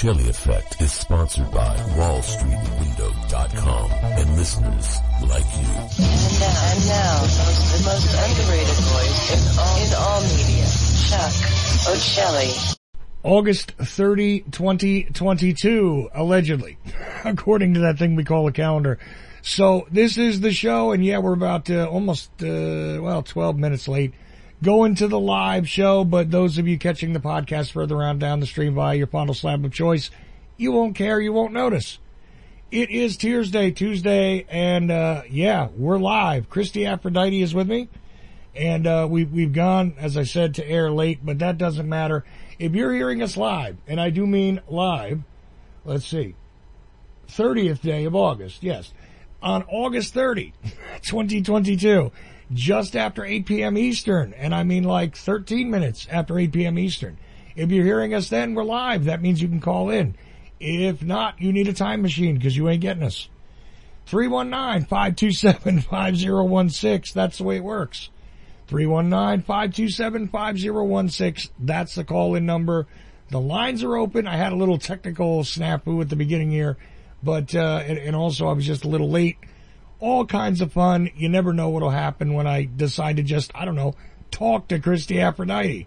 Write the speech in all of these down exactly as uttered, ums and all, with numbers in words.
Ocelli Effect is sponsored by wall street window dot com and listeners like you. And now, and now the, most, the most underrated voice in all, in all media, Chuck Ocelli. August thirtieth, twenty twenty-two, allegedly, according to that thing we call a calendar. So this is the show, and yeah, we're about uh, almost, uh, well, twelve minutes late going to the live show, but those of you catching the podcast further on down the stream via your Fondle Slab of choice, you won't care, you won't notice. It is Tuesday, Tuesday, and uh yeah, we're live. Christy Aphrodite is with me, and uh we, we've gone, as I said, to air late, but that doesn't matter. If you're hearing us live, and I do mean live, let's see, thirtieth day of August, yes, on August thirtieth, twenty twenty-two, just after eight p.m. Eastern, and I mean like thirteen minutes after eight p.m. Eastern. If you're hearing us then, we're live. That means you can call in. If not, you need a time machine because you ain't getting us. three one nine, five two seven, five zero one six, that's the way it works. three one nine, five two seven, five zero one six, that's the call-in number. The lines are open. I had a little technical snafu at the beginning here, but, uh, and, and also I was just a little late. All kinds of fun. You never know what'll happen when I decide to just, I don't know, talk to Christy Aphrodite.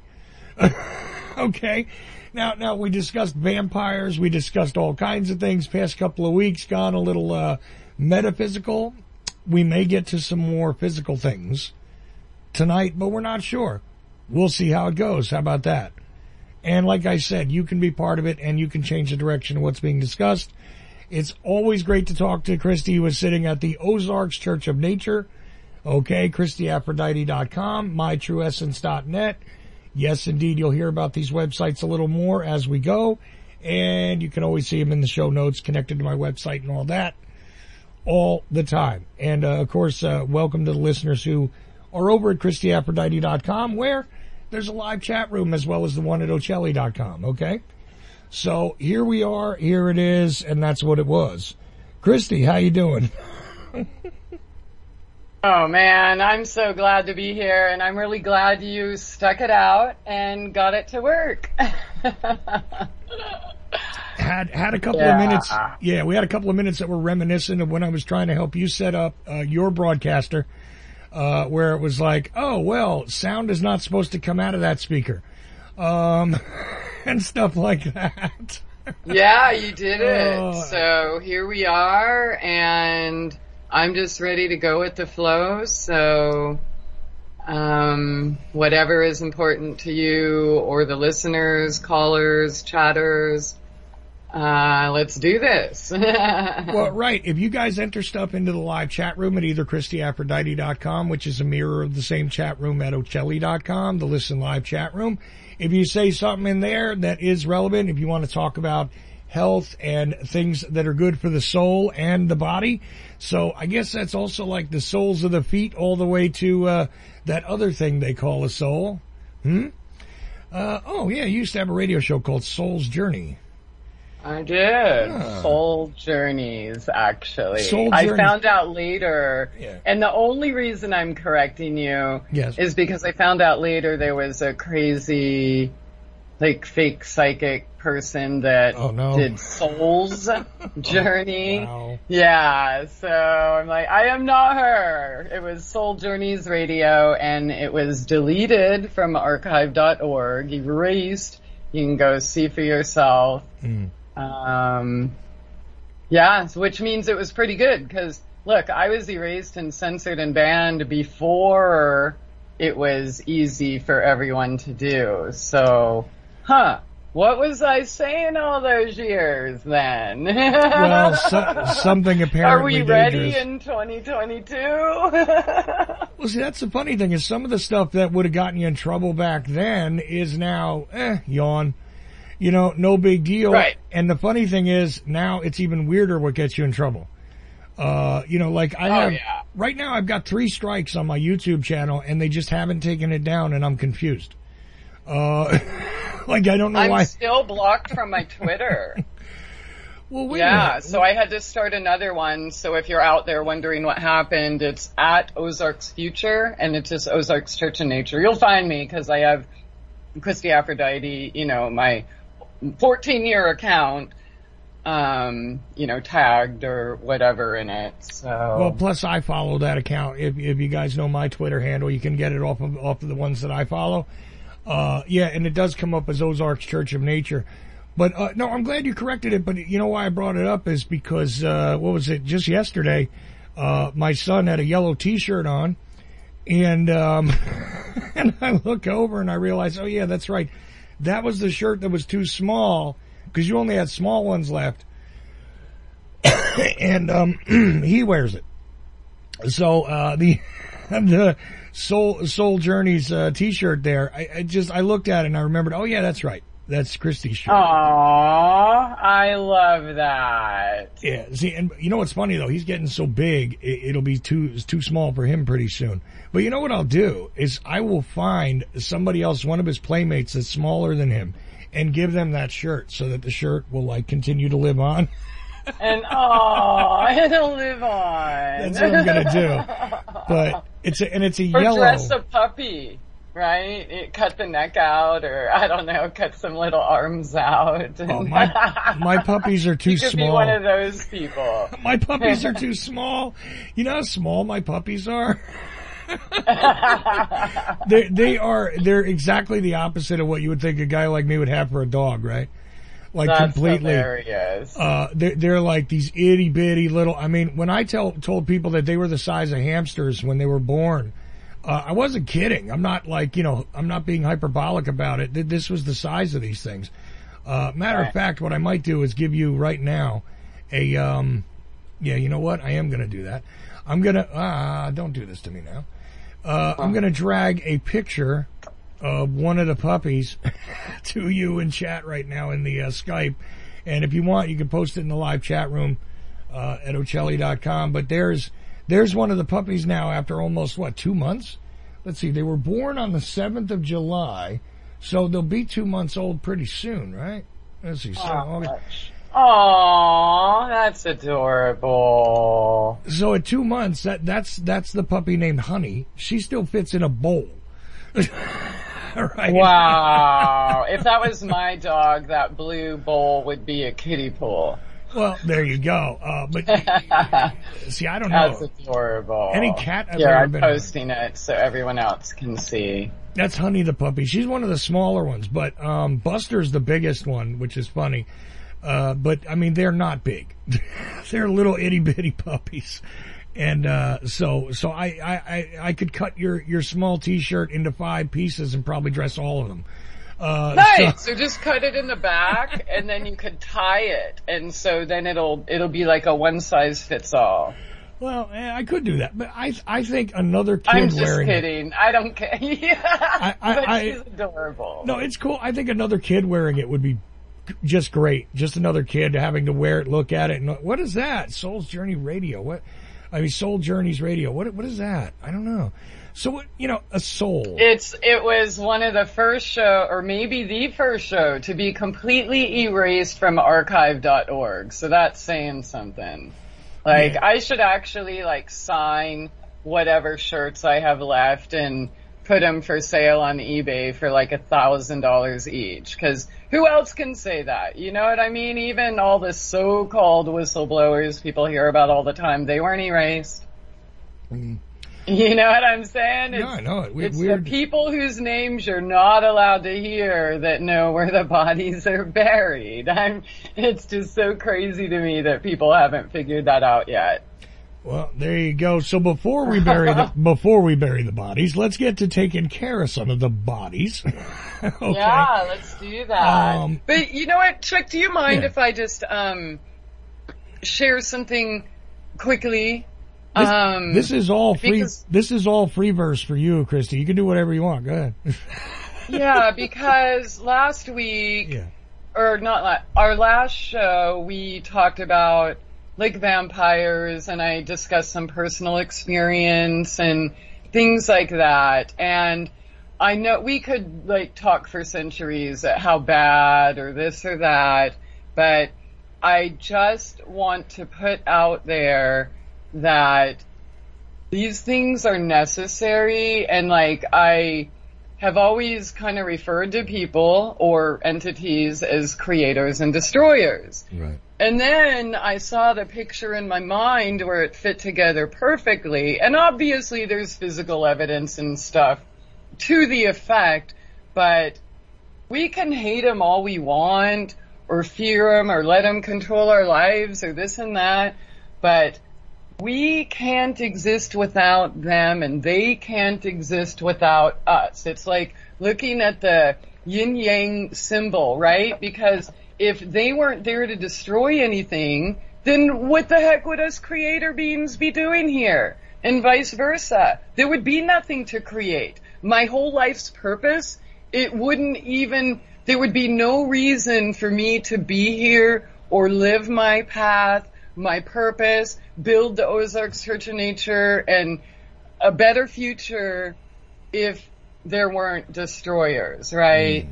Okay. Now, now we discussed vampires. We discussed all kinds of things. Past couple of weeks gone a little, uh, metaphysical. We may get to some more physical things tonight, but we're not sure. We'll see how it goes. How about that? And like I said, you can be part of it and you can change the direction of what's being discussed. It's always great to talk to Christy, who is sitting at the Ozarks Church of Nature. Okay, Christy Aphrodite dot com, my true essence dot net. Yes, indeed, you'll hear about these websites a little more as we go. And you can always see them in the show notes connected to my website and all that all the time. And, uh, of course, uh, welcome to the listeners who are over at Christy Aphrodite dot com, where there's a live chat room as well as the one at Ocelli dot com, okay? So here we are, here it is, and that's what it was. Christy, how you doing? Oh man, I'm so glad to be here, and I'm really glad you stuck it out and got it to work. had had a couple yeah. of minutes. Yeah, we had a couple of minutes that were reminiscent of when I was trying to help you set up uh, your broadcaster, uh, where it was like, oh well, sound is not supposed to come out of that speaker. Um, and stuff like that. Yeah, you did it. Uh, so here we are, and I'm just ready to go with the flow. So, um, whatever is important to you or the listeners, callers, chatters, uh, let's do this. Well, right. If you guys enter stuff into the live chat room at either Christy Aphrodite dot com, which is a mirror of the same chat room at Ocelli dot com, the Listen Live chat room, if you say something in there that is relevant, if you want to talk about health and things that are good for the soul and the body. So I guess that's also like the soles of the feet all the way to, uh, that other thing they call a soul. Hmm? Uh, oh yeah, you used to have a radio show called Soul's Journey. I did. Ah. Soul Journeys, actually. Soul I Journeys. found out later, Yeah. and the only reason I'm correcting you Yes. is because I found out later there was a crazy, like, fake psychic person that Oh, no. did Soul's Journey. Wow. Yeah, so I'm like, I am not her. It was Soul Journeys Radio, and it was deleted from archive dot org, erased. You can go see for yourself. Mm. Um, yeah, which means it was pretty good because, look, I was erased and censored and banned before it was easy for everyone to do. So, huh, what was I saying all those years then? Well, so, something apparently Are we ready dangerous. in twenty twenty-two? Well, see, that's the funny thing is some of the stuff that would have gotten you in trouble back then is now, eh, yawn. You know, no big deal. Right. And the funny thing is now it's even weirder what gets you in trouble. Uh, you know, like I Oh, have, yeah. right now I've got three strikes on my YouTube channel and they just haven't taken it down and I'm confused. Uh, like I don't know I'm why. still blocked from my Twitter. Well, wait a Yeah, minute. so I had to start another one. So if you're out there wondering what happened, it's at Ozarks Future, and it's just Ozarks Church of Nature. You'll find me because I have Christy Aphrodite, you know, my fourteen year account, um, you know, tagged or whatever in it. So. Well, plus I follow that account. If, if you guys know my Twitter handle, you can get it off of, off of the ones that I follow. Uh, yeah, and it does come up as Ozarks Church of Nature. But, uh, no, I'm glad you corrected it, but you know why I brought it up is because, uh, what was it, just yesterday, uh, my son had a yellow t-shirt on, and, um, and I look over and I realize, oh yeah, that's right. That was the shirt that was too small, because you only had small ones left. And, um, he wears it. So, uh, the, the Soul, Soul Journeys, uh, t-shirt there, I, I just, I looked at it and I remembered, oh yeah, that's right. That's Christy's shirt. Aww, I love that. Yeah, see, and you know what's funny though? He's getting so big, it, it'll be too, it's too small for him pretty soon. But you know what I'll do is I will find somebody else, one of his playmates that's smaller than him, and give them that shirt so that the shirt will like continue to live on. And oh, it'll live on. That's what I'm gonna do. But it's a, and it's a or yellow. Dress a puppy, right? It cut the neck out, or I don't know, cut some little arms out. Oh, my my puppies are too you could small. Be one of those people. My puppies are too small. You know how small my puppies are? they they are they're exactly the opposite of what you would think a guy like me would have for a dog, right? Like That's completely. Hilarious. Uh, they're, they're like these itty bitty little. I mean, when I tell told people that they were the size of hamsters when they were born, uh, I wasn't kidding. I'm not like you know, I'm not being hyperbolic about it. This was the size of these things. Uh, matter right. of fact, what I might do is give you right now a um, yeah, you know what? I am gonna do that. I'm gonna ah, uh, don't do this to me now. Uh, I'm gonna drag a picture of one of the puppies to you in chat right now in the uh, Skype. And if you want, you can post it in the live chat room, uh, at Ochelli dot com. But there's, there's one of the puppies now after almost, what, two months? Let's see, they were born on the seventh of July, so they'll be two months old pretty soon, right? Let's see, so August. Aww, that's adorable. So at two months, that, that's, that's the puppy named Honey. She still fits in a bowl. Right. Wow. If that was my dog, that blue bowl would be a kiddie pool. Well, there you go. Uh, but see, I don't That's know. That's adorable. Any cat I've yeah, ever I'm been posting on. It so everyone else can see. That's Honey the puppy. She's one of the smaller ones, but um Buster's the biggest one, which is funny. Uh, but I mean, they're not big. They're little itty bitty puppies. And, uh, so, so I, I, I, I could cut your, your small t-shirt into five pieces and probably dress all of them. Uh, nice. So, so just cut it in the back and then you could tie it. And so then it'll, it'll be like a one size fits all. Well, I could do that, but I, I think another kid I'm just wearing kidding. it. I don't care. Yeah. I, I, but I, she's adorable. No, it's cool. I think another kid wearing it would be just great. Just another kid having to wear it, look at it, and what is that? Soul's Journey Radio. What? I mean, Soul Journeys Radio. What, what is that? I don't know. So, what, you know, a soul. It's, it was one of the first show, or maybe the first show, to be completely erased from archive dot org. So that's saying something. Like, Yeah. I should actually, like, sign whatever shirts I have left and put them for sale on eBay for like a thousand dollars each. Cause who else can say that? You know what I mean? Even all the so-called whistleblowers people hear about all the time, they weren't erased. Mm. You know what I'm saying? It's, No, I know it. We- it's weird. the people whose names you're not allowed to hear that know where the bodies are buried. I'm, it's just so crazy to me that people haven't figured that out yet. Well, there you go. So before we bury the, before we bury the bodies, let's get to taking care of some of the bodies. Okay. Yeah, let's do that. Um, but you know what, Chuck, do you mind Yeah. if I just, um, share something quickly? This, um, this is all free, because- this is all free verse for you, Christy. You can do whatever you want. Go ahead. yeah, because last week, Yeah. or not la- our last show, we talked about like vampires, and I discussed some personal experience and things like that. And I know we could like talk for centuries at how bad or this or that, but I just want to put out there that these things are necessary, and like I have always kind of referred to people or entities as creators and destroyers. Right. And then I saw the picture in my mind where it fit together perfectly. And obviously there's physical evidence and stuff to the effect, but we can hate them all we want, or fear them, or let them control our lives, or this and that, but we can't exist without them, and they can't exist without us. It's like looking at the yin-yang symbol, right? Because if they weren't there to destroy anything, then what the heck would us creator beings be doing here? And vice versa. There would be nothing to create. My whole life's purpose, it wouldn't even, there would be no reason for me to be here or live my path, my purpose, build the Ozarks Church of Nature and a better future if there weren't destroyers, right? Mm.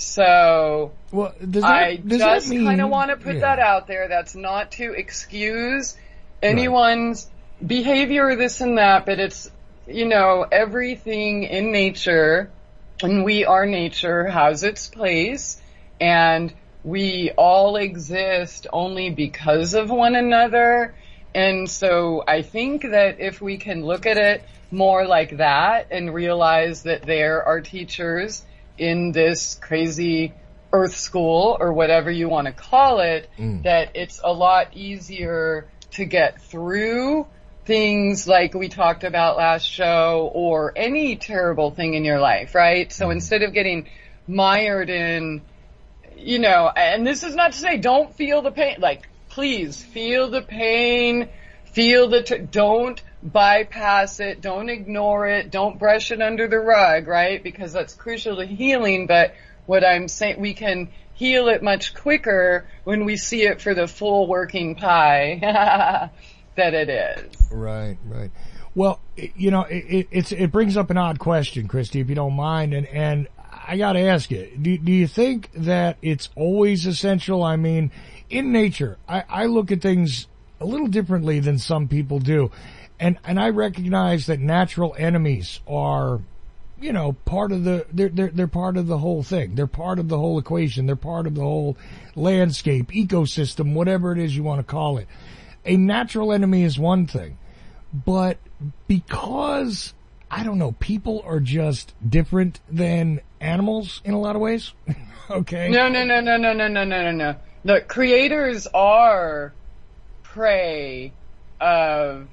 So well, does that, I does just mean, kind of want to put yeah. that out there. That's not to excuse anyone's right. behavior or this and that, but it's, you know, everything in nature, and we are nature, has its place, and we all exist only because of one another. And so I think that if we can look at it more like that and realize that there are teachers in this crazy earth school or whatever you want to call it, mm. that it's a lot easier to get through things like we talked about last show or any terrible thing in your life, right? So instead of getting mired in, you know, and this is not to say don't feel the pain, like please feel the pain, feel the, t- don't bypass it, don't ignore it, don't brush it under the rug, right? Because that's crucial to healing, but what I'm saying, we can heal it much quicker when we see it for the full working pie that it is. Right, right. Well, you know, it, it, it's, it brings up an odd question, Christy, if you don't mind, and, and I gotta ask you, do, do you think that it's always essential? I mean, in nature, I, I look at things a little differently than some people do. And, and I recognize that natural enemies are, you know, part of the, they're, they're, they're part of the whole thing. They're part of the whole equation. They're part of the whole landscape, ecosystem, whatever it is you want to call it. A natural enemy is one thing, but because, I don't know, people are just different than animals in a lot of ways. Okay. No, no, no, no, no, no, no, no, no, no. Look, creators are prey of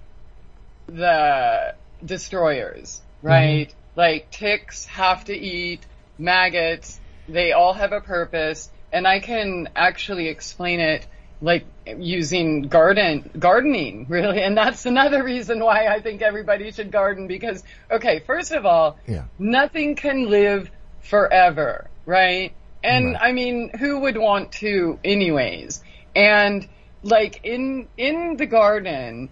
the destroyers, right? Mm-hmm. Like ticks have to eat, maggots, they all have a purpose, and I can actually explain it like using garden, gardening, really, and that's another reason why I think everybody should garden, because, okay, first of all, yeah. nothing can live forever, right? And, right. I mean, who would want to anyways? And, like, in, in the garden,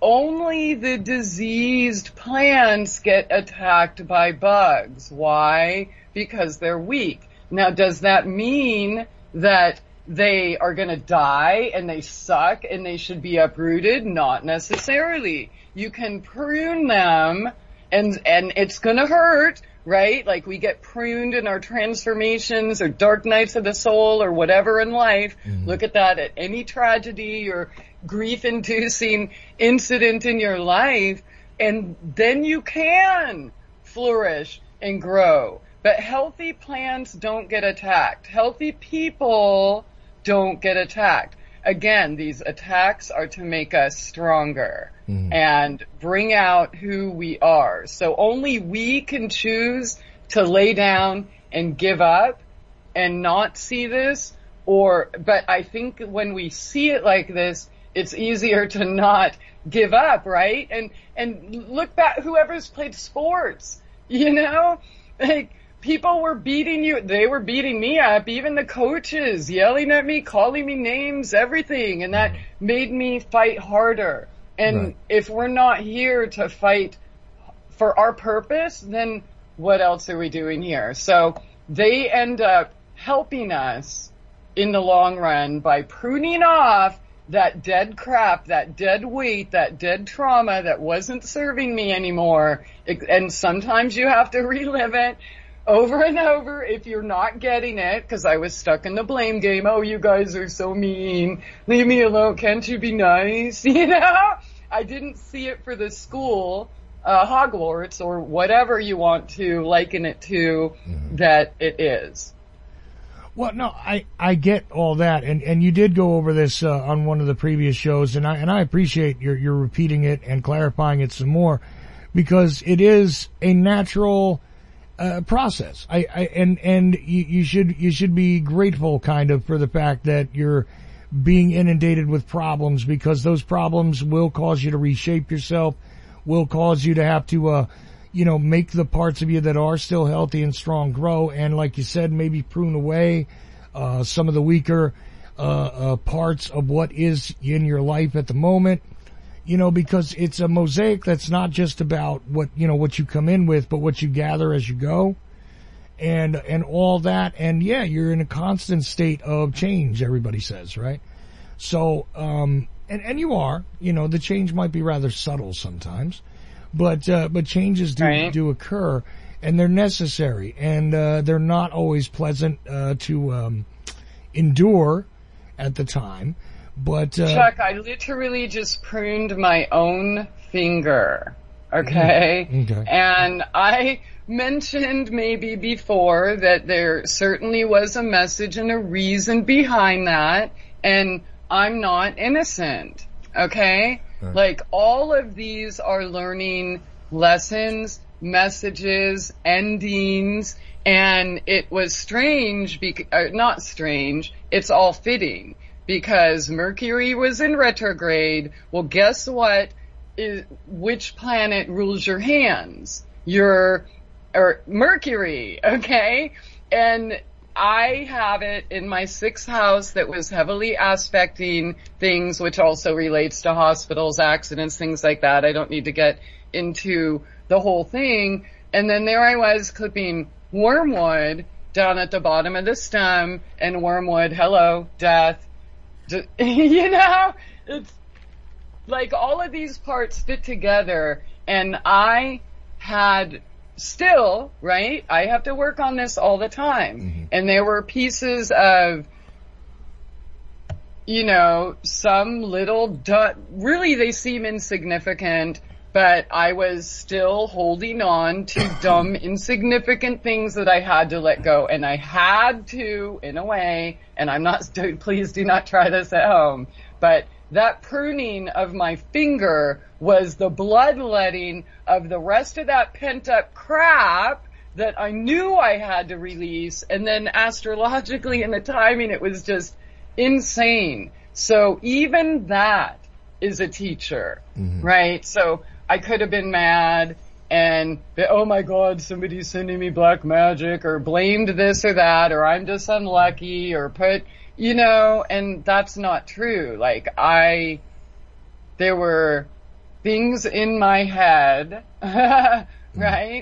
only the diseased plants get attacked by bugs. Why? Because they're weak. Now, does that mean that they are going to die and they suck and they should be uprooted? Not necessarily. You can prune them and, and it's going to hurt, right? Like we get pruned in our transformations or dark nights of the soul or whatever in life. Mm-hmm. Look at that at any tragedy or grief-inducing incident in your life, and then you can flourish and grow. But healthy plants don't get attacked. Healthy people don't get attacked. Again, these attacks are to make us stronger mm. and bring out who we are. So only we can choose to lay down and give up and not see this, or, but I think when we see it like this, it's easier to not give up, right? And, and look back, whoever's played sports, you know, like, people were beating you. They were beating me up. Even the coaches yelling at me, calling me names, everything. And that made me fight harder. And right. if we're not here to fight for our purpose, then what else are we doing here? So they end up helping us in the long run by pruning off that dead crap, that dead weight, that dead trauma that wasn't serving me anymore. And sometimes you have to relive it over and over if you're not getting it, because I was stuck in the blame game. Oh, you guys are so mean. Leave me alone. Can't you be nice? You know? I didn't see it for the school, uh, Hogwarts, or whatever you want to liken it to, mm-hmm. that it is. Well, no, I, I get all that, and, and you did go over this uh, on one of the previous shows, and I and I appreciate your your repeating it and clarifying it some more, because it is a natural uh, process. I, I and and you, you should you should be grateful, kind of, for the fact that you're being inundated with problems, because those problems will cause you to reshape yourself, will cause you to have to uh you know, make the parts of you that are still healthy and strong grow, and like you said, maybe prune away uh some of the weaker uh, uh parts of what is in your life at the moment, you know, because it's a mosaic that's not just about what, you know, what you come in with, but what you gather as you go, and and all that. And yeah, you're in a constant state of change, everybody says, right? So um and and you are, you know, the change might be rather subtle sometimes, But, uh, but changes do, right. do occur, and they're necessary, and, uh, they're not always pleasant, uh, to, um, endure at the time, but, uh. Chuck, I literally just pruned my own finger, okay? Okay. And I mentioned maybe before that there certainly was a message and a reason behind that, and I'm not innocent, okay? Right. Like, all of these are learning lessons, messages, endings, and it was strange, bec- uh, not strange, it's all fitting, because Mercury was in retrograde. Well, guess what? Is, which planet rules your hands? Your, or Mercury, okay? And I have it in my sixth house that was heavily aspecting things, which also relates to hospitals, accidents, things like that. I don't need to get into the whole thing. And then there I was clipping wormwood down at the bottom of the stem, and wormwood, hello, death. Just, you know, it's like all of these parts fit together, and I had still, right, I have to work on this all the time. Mm-hmm. And there were pieces of, you know, some little, du- really they seem insignificant, but I was still holding on to dumb, insignificant things that I had to let go. And I had to, in a way, and I'm not, please do not try this at home, but that pruning of my finger was the bloodletting of the rest of that pent-up crap that I knew I had to release. And then astrologically in the timing, it was just insane. So even that is a teacher, mm-hmm. right? So I could have been mad and, oh my God, somebody's sending me black magic, or blamed this or that, or I'm just unlucky, or put, you know, and that's not true. Like, I, there were things in my head, right,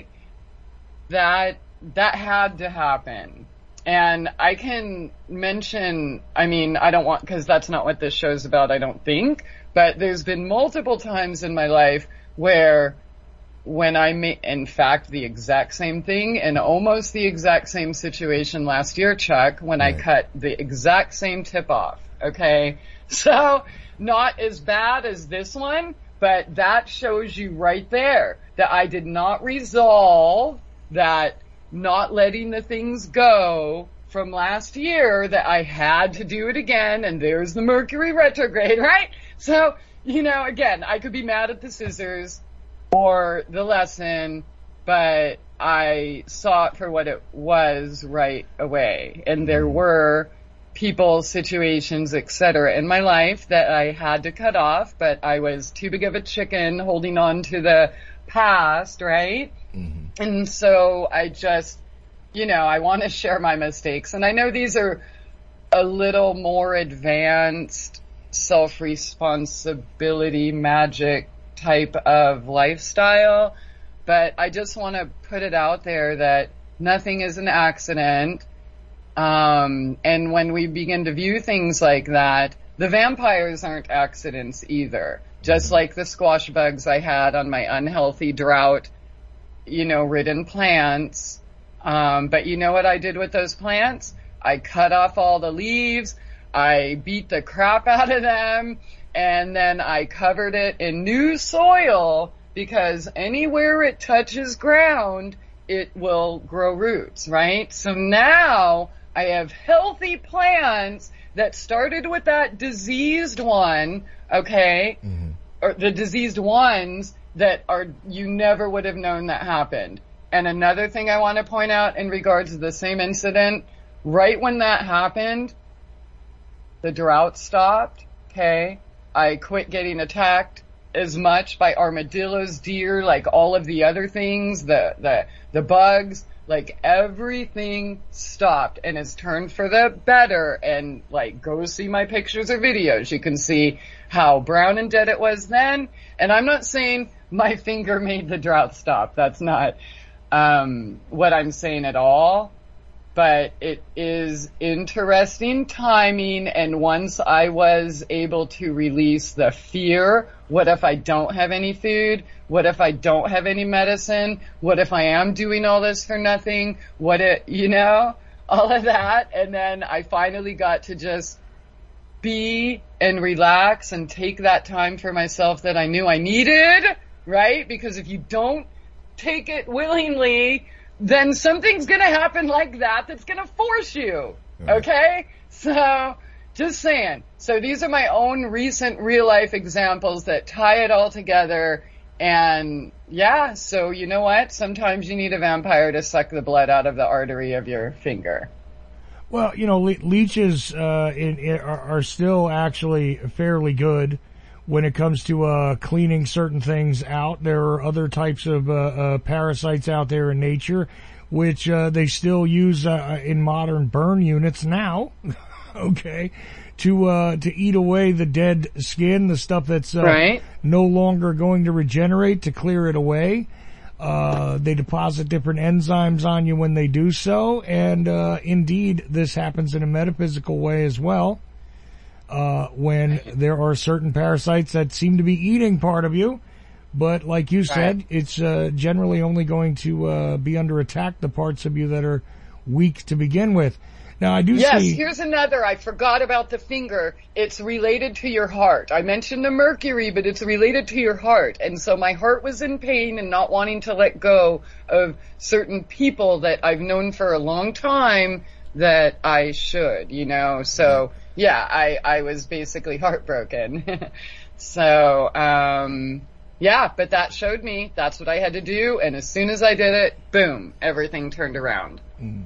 that, that had to happen. And I can mention, I mean, I don't want, cause that's not what this show's about, I don't think, but there's been multiple times in my life where when I made, in fact, the exact same thing and almost the exact same situation last year, Chuck, when right. I cut the exact same tip off, okay? So, not as bad as this one, but that shows you right there that I did not resolve that not letting the things go from last year, that I had to do it again, and there's the Mercury retrograde, right? So, you know, again, I could be mad at the scissors or the lesson, but I saw it for what it was right away. And there were people, situations, et cetera in my life that I had to cut off, but I was too big of a chicken holding on to the past, right? Mm-hmm. And so I just, you know, I want to share my mistakes. And I know these are a little more advanced self-responsibility magic type of lifestyle, but I just want to put it out there that nothing is an accident. Um, and when we begin to view things like that, the vampires aren't accidents either. Just like the squash bugs I had on my unhealthy drought, you know, ridden plants, Um, but you know what I did with those plants? I cut off all the leaves, I beat the crap out of them, and then I covered it in new soil, because anywhere it touches ground, it will grow roots, right? So now I have healthy plants that started with that diseased one, okay, mm-hmm. or the diseased ones that are, you never would have known that happened. And another thing I want to point out in regards to the same incident, right when that happened, the drought stopped, okay? I quit getting attacked as much by armadillos, deer, like all of the other things, the, the, the bugs, like everything stopped and has turned for the better. And like, go see my pictures or videos. You can see how brown and dead it was then. And I'm not saying my finger made the drought stop. That's not, um, what I'm saying at all. But it is interesting timing, and once I was able to release the fear, what if I don't have any food? What if I don't have any medicine? What if I am doing all this for nothing? What if, you know, all of that, and then I finally got to just be and relax and take that time for myself that I knew I needed, right? Because if you don't take it willingly, then something's gonna happen like that that's gonna force you, okay? So, just saying. So these are my own recent real life examples that tie it all together, and yeah, so you know what? Sometimes you need a vampire to suck the blood out of the artery of your finger. Well, you know, le- leeches uh, in, in, are, are still actually fairly good when it comes to uh cleaning certain things out. There are other types of uh, uh parasites out there in nature which uh they still use uh in modern burn units now, okay, to uh to eat away the dead skin, the stuff that's uh, right. no longer going to regenerate, to clear it away. Uh they deposit different enzymes on you when they do so, and uh indeed this happens in a metaphysical way as well. Uh, when there are certain parasites that seem to be eating part of you, but like you said, right. it's, uh, generally only going to, uh, be under attack the parts of you that are weak to begin with. Now I do yes, see. Yes, here's another. I forgot about the finger. It's related to your heart. I mentioned the mercury, but it's related to your heart. And so my heart was in pain and not wanting to let go of certain people that I've known for a long time that I should, you know, so. Yeah, I, I was basically heartbroken. so, um, yeah, but that showed me that's what I had to do. And as soon as I did it, boom, everything turned around. Mm.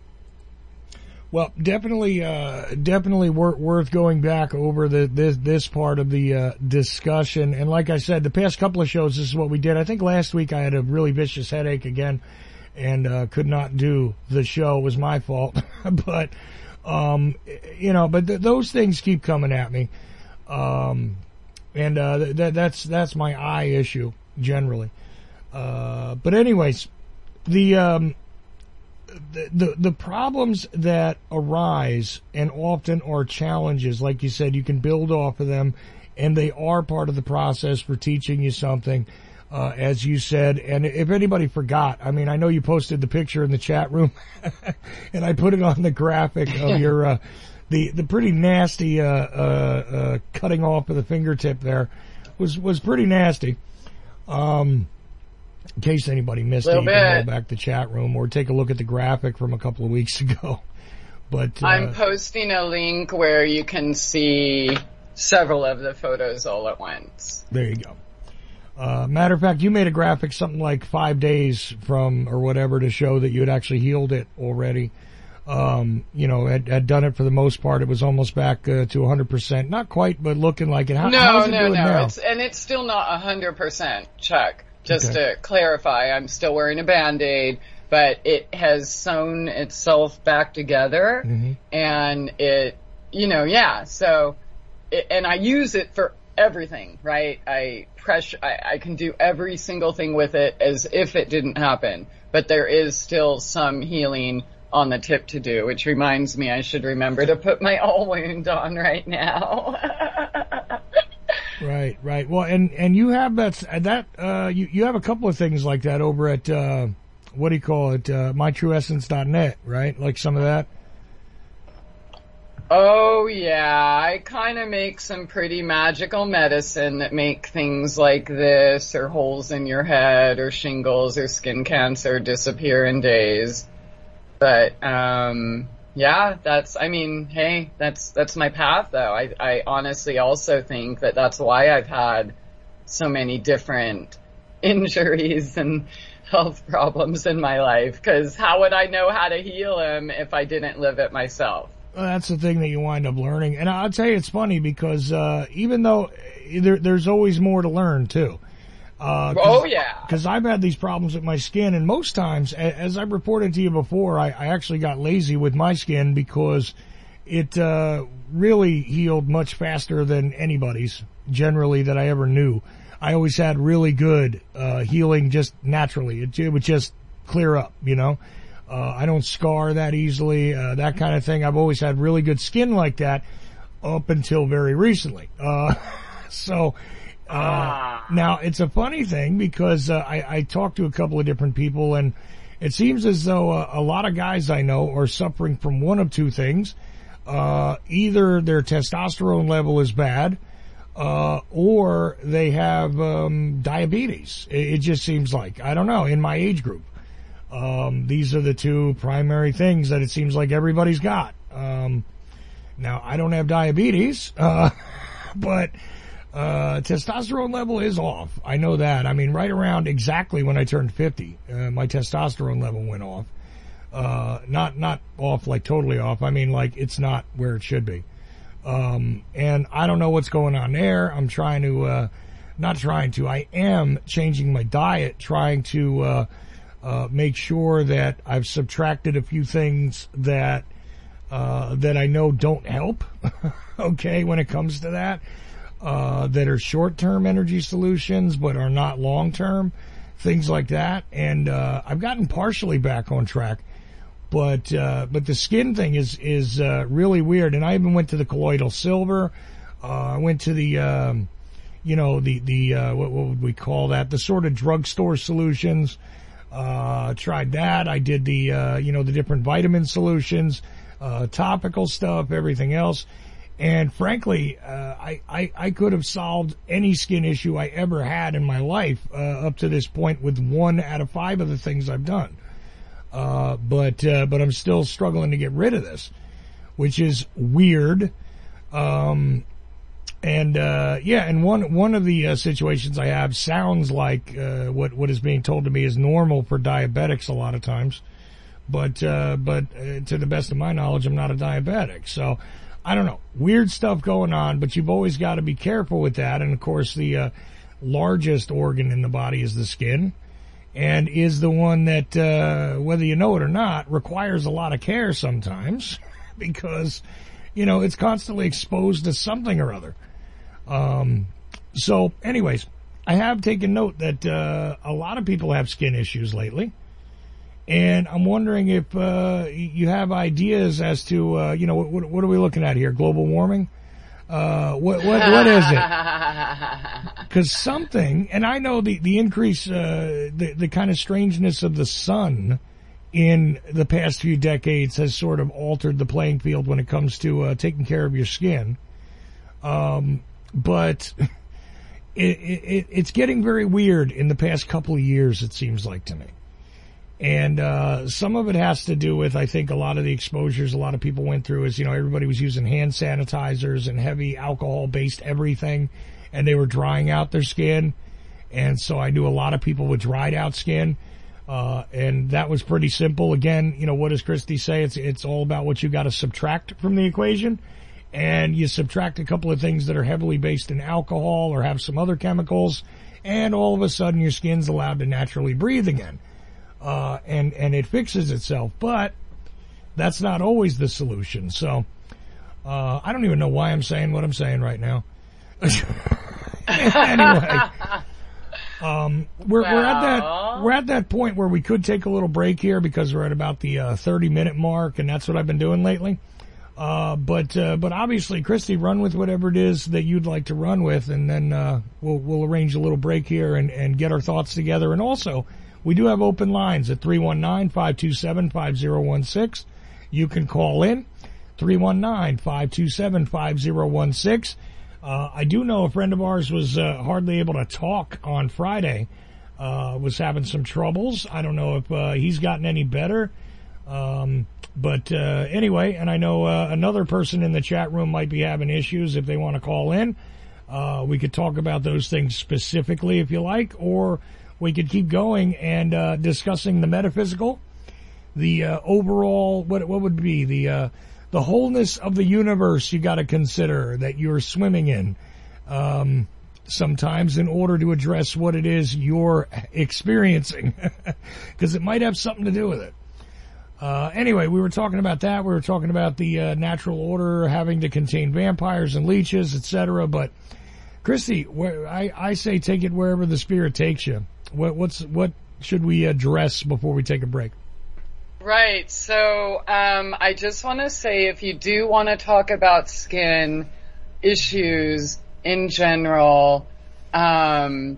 Well, definitely, uh, definitely wor- worth going back over the, this, this part of the, uh, discussion. And like I said, the past couple of shows, this is what we did. I think last week I had a really vicious headache again and, uh, could not do the show. It was my fault. but, Um, you know, but th- those things keep coming at me. Um, and, uh, th- th- that's, that's my eye issue generally. Uh, but anyways, the, um, the, the, the problems that arise and often are challenges, like you said, you can build off of them, and they are part of the process for teaching you something. Uh, as you said, and if anybody forgot, I mean, I know you posted the picture in the chat room, and I put it on the graphic of your, uh, the, the pretty nasty, uh, uh, uh, cutting off of the fingertip there was, was pretty nasty. Um, in case anybody missed it, you can go back to the chat room or take a look at the graphic from a couple of weeks ago. But, uh, I'm posting a link where you can see several of the photos all at once. There you go. Uh, matter of fact, you made a graphic something like five days from or whatever to show that you had actually healed it already. Um, you know, had, had done it for the most part. It was almost back uh, to one hundred percent. Not quite, but looking like it. How, no, how's it no, doing no. now? It's, and it's still not one hundred percent, Chuck. Just okay. to clarify, I'm still wearing a Band-Aid, but it has sewn itself back together. Mm-hmm. And it, you know, yeah. So, it, and I use it for everything, right? I press, I, I can do every single thing with it as if it didn't happen, but there is still some healing on the tip to do, which reminds me I should remember to put my all wound on right now. Right, right. Well, and, and you have that, that, uh, you, you have a couple of things like that over at, uh, what do you call it? Uh, my true essence dot net, right? Like some of that. Oh yeah, I kind of make some pretty magical medicine that make things like this, or holes in your head, or shingles, or skin cancer disappear in days. But um yeah, that's, I mean, hey, that's that's my path though. I I honestly also think that that's why I've had so many different injuries and health problems in my life, because how would I know how to heal them if I didn't live it myself? Well, that's the thing that you wind up learning. And I'll tell you, it's funny because, uh, even though there, there's always more to learn too. Uh, oh yeah. Cause I've had these problems with my skin, and most times, as I've reported to you before, I, I actually got lazy with my skin because it, uh, really healed much faster than anybody's generally that I ever knew. I always had really good, uh, healing just naturally. It, it would just clear up, you know? Uh, I don't scar that easily, uh, that kind of thing. I've always had really good skin like that up until very recently. Uh, so, uh, ah. Now it's a funny thing because, uh, I, I talked to a couple of different people, and it seems as though uh, a lot of guys I know are suffering from one of two things. Uh, either their testosterone level is bad, uh, or they have, um, diabetes. It, it just seems like, I don't know, in my age group. Um, these are the two primary things that it seems like everybody's got. Um, now I don't have diabetes, uh, but, uh, testosterone level is off. I know that. I mean, right around exactly when I turned fifty, uh, my testosterone level went off. Uh, not, not off like totally off. I mean, like it's not where it should be. Um, and I don't know what's going on there. I'm trying to, uh, not trying to, I am changing my diet, trying to, uh, Uh, make sure that I've subtracted a few things that, uh, that I know don't help, okay, when it comes to that, uh, that are short-term energy solutions, but are not long-term, things like that. And, uh, I've gotten partially back on track, but, uh, but the skin thing is, is, uh, really weird. And I even went to the colloidal silver, uh, I went to the, um, you know, the, the, uh, what, what would we call that? The sort of drugstore solutions. Uh, tried that. I did the, uh, you know, the different vitamin solutions, uh, topical stuff, everything else. And frankly, uh, I, I, I could have solved any skin issue I ever had in my life, uh, up to this point with one out of five of the things I've done. Uh, but, uh, but I'm still struggling to get rid of this, which is weird. Um, And, uh, yeah, and one, one of the, uh, situations I have sounds like, uh, what, what is being told to me is normal for diabetics a lot of times. But, uh, but, uh, to the best of my knowledge, I'm not a diabetic. So, I don't know. Weird stuff going on, but you've always got to be careful with that. And of course, the, uh, largest organ in the body is the skin, and is the one that, uh, whether you know it or not, requires a lot of care sometimes because, you know, it's constantly exposed to something or other. Um, so anyways, I have taken note that, uh, a lot of people have skin issues lately. And I'm wondering if, uh, you have ideas as to, uh, you know, what, what are we looking at here? Global warming? Uh, what, what, what is it? Cause something, and I know the, the increase, uh, the, the kind of strangeness of the sun in the past few decades has sort of altered the playing field when it comes to, uh, taking care of your skin. Um, But it, it, it's getting very weird in the past couple of years, it seems like to me. And, uh, some of it has to do with, I think, a lot of the exposures a lot of people went through is, you know, everybody was using hand sanitizers and heavy alcohol-based everything, and they were drying out their skin. And so I knew a lot of people with dried out skin. Uh, and that was pretty simple. Again, you know, what does Christy say? It's, it's all about what you got to subtract from the equation. And you subtract a couple of things that are heavily based in alcohol or have some other chemicals, and all of a sudden your skin's allowed to naturally breathe again. Uh, and, and it fixes itself. But that's not always the solution. So, uh, I don't even know why I'm saying what I'm saying right now. Anyway, um, we're, well. we're at that, we're at that point where we could take a little break here because we're at about the, uh, thirty minute mark, and that's what I've been doing lately. Uh, but, uh, but obviously, Christy, run with whatever it is that you'd like to run with, and then, uh, we'll, we'll arrange a little break here and, and get our thoughts together. And also, We do have open lines at three one nine, five two seven, five zero one six. You can call in, three one nine, five two seven, five zero one six. Uh, I do know a friend of ours was uh, hardly able to talk on Friday, uh, was having some troubles. I don't know if uh, he's gotten any better. Um, but uh, anyway, and I know uh, another person in the chat room might be having issues. If they want to call in, uh, we could talk about those things specifically if you like, or we could keep going and uh, discussing the metaphysical, the uh, overall, what what would be the uh, the wholeness of the universe you got to consider that you're swimming in um, sometimes in order to address what it is you're experiencing, because it might have something to do with it. Uh, anyway, we were talking about that. We were talking about the uh, natural order having to contain vampires and leeches, et cetera. But Christy, where, I, I say take it wherever the spirit takes you. What, what's what should we address before we take a break? Right. So um, I just want to say, if you do want to talk about skin issues in general, um,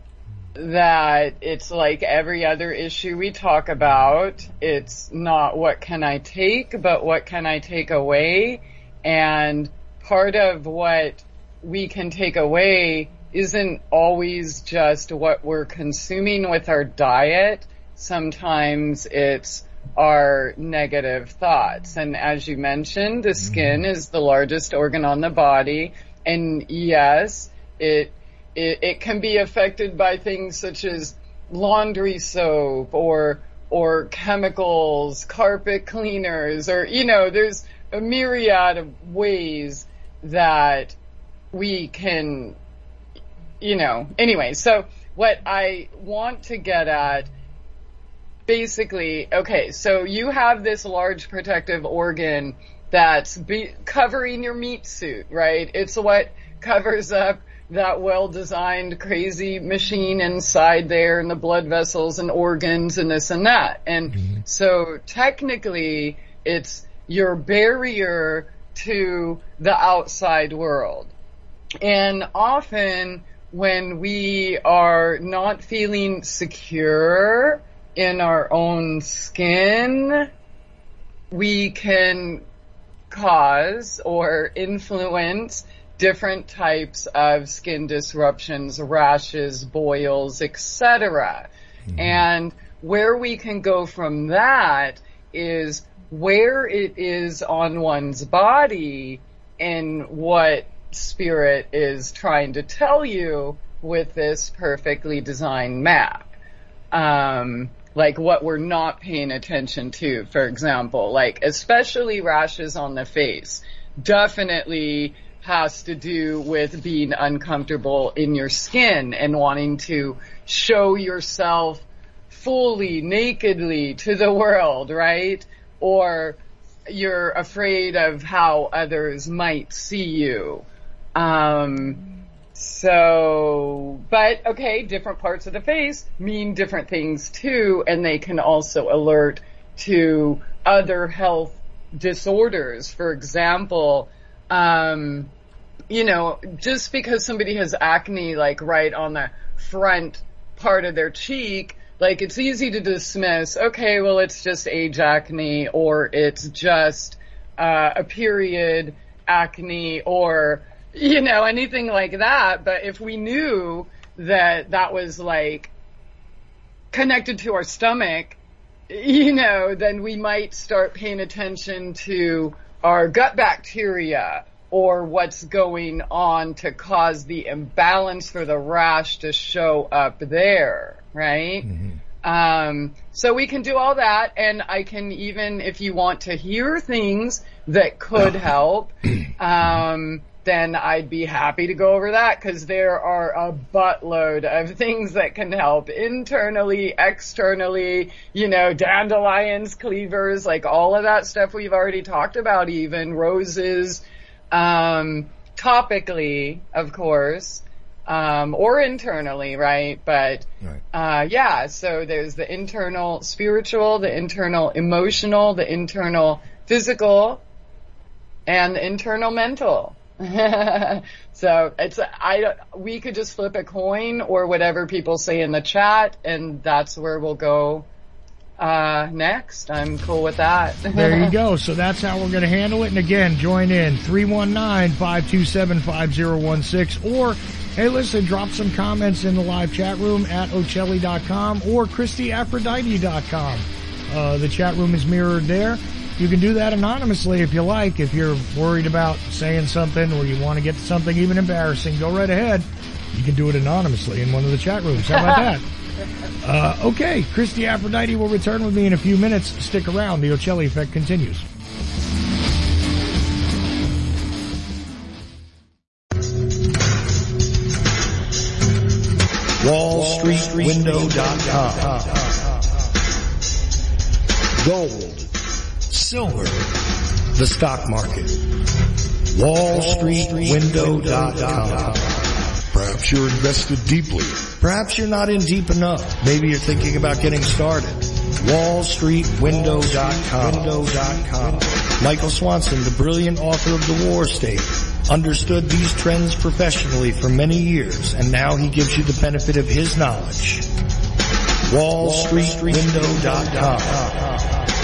that it's like every other issue we talk about. It's not what can I take, but what can I take away. And part of what we can take away isn't always just what we're consuming with our diet. Sometimes it's our negative thoughts. And as you mentioned, the skin is the largest organ on the body. And yes, it It, it can be affected by things such as laundry soap or or chemicals, carpet cleaners, or, you know, there's a myriad of ways that we can, you know, anyway. So what I want to get at, basically, okay, so you have this large protective organ that's be, covering your meat suit, right? It's what covers up that well-designed crazy machine inside there, and the blood vessels and organs and this and that. And mm-hmm. so technically it's your barrier to the outside world. And often when we are not feeling secure in our own skin, we can cause or influence different types of skin disruptions, rashes, boils, et cetera. Mm-hmm. And where we can go from that is where it is on one's body and what spirit is trying to tell you with this perfectly designed map. Um, like what we're not paying attention to, for example, like especially rashes on the face. Definitely has to do with being uncomfortable in your skin and wanting to show yourself fully, nakedly to the world, right? Or you're afraid of how others might see you. Um, so, but okay, different parts of the face mean different things too, and they can also alert to other health disorders. For example, um, you know, just because somebody has acne, like right on the front part of their cheek, like it's easy to dismiss, okay, well it's just age acne, or it's just, uh, a period acne, or, you know, anything like that. But if we knew that that was like connected to our stomach, you know, then we might start paying attention to our gut bacteria, or what's going on to cause the imbalance for the rash to show up there, right? Mm-hmm. Um, so we can do all that, and I can even, if you want to hear things that could help, um, then I'd be happy to go over that, because there are a buttload of things that can help internally, externally, you know, dandelions, cleavers, like all of that stuff we've already talked about, even roses, um, topically, of course, um, or internally, right? But, right. uh, yeah, so there's the internal spiritual, the internal emotional, the internal physical, and the internal mental. So it's, I, we could just flip a coin or whatever people say in the chat, and that's where we'll go uh next. I'm cool with that. There you go. So that's how we're going to handle it. And again, join in three one nine, five two seven, five zero one six, or hey, listen, drop some comments in the live chat room at Ochelli dot com or Christy Aphrodite dot com. Uh, the chat room is mirrored there. You can do that anonymously if you like. If you're worried about saying something or you want to get to something even embarrassing, go right ahead. You can do it anonymously in one of the chat rooms. How about that? Uh, okay, Christy Aphrodite will return with me in a few minutes. Stick around. The Ochelli Effect continues. Wall Street Window dot com. Gold, silver, the stock market. Wall Street Window dot com. Perhaps you're invested deeply. Perhaps you're not in deep enough. Maybe you're thinking about getting started. Wall Street Window dot com. Michael Swanson, the brilliant author of The War State, understood these trends professionally for many years, and now he gives you the benefit of his knowledge. Wall Street Window dot com.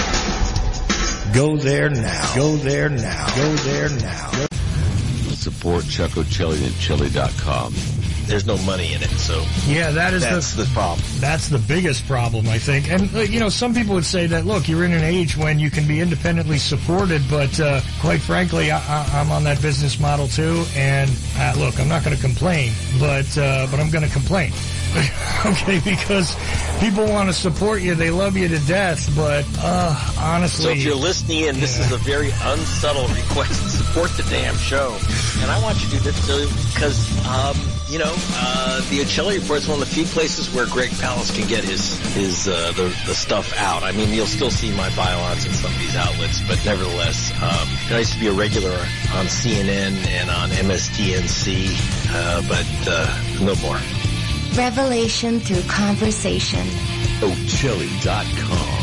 Go there now. Go there now. Go there now. Support Chuck Ochelli at Ochelli dot com. There's no money in it, so yeah, that is that's the, the problem. That's the biggest problem, I think. And, uh, you know, some people would say that, look, you're in an age when you can be independently supported, but uh, quite frankly, I, I, I'm on that business model too. And uh, look, I'm not going to complain, but uh, but I'm going to complain. Okay, because people want to support you, they love you to death, but uh, honestly... So if you're listening in, this yeah. is a very unsubtle request to support the damn show. And I want you to do this because, um, you know, uh, the Ochelli Report is one of the few places where Greg Palast can get his, his uh, the, the stuff out. I mean, you'll still see my bylaws in some of these outlets, but nevertheless, um, I used to be a regular on C N N and on M S T N C, uh, but uh, no more. Revelation through conversation. Ochelli dot com.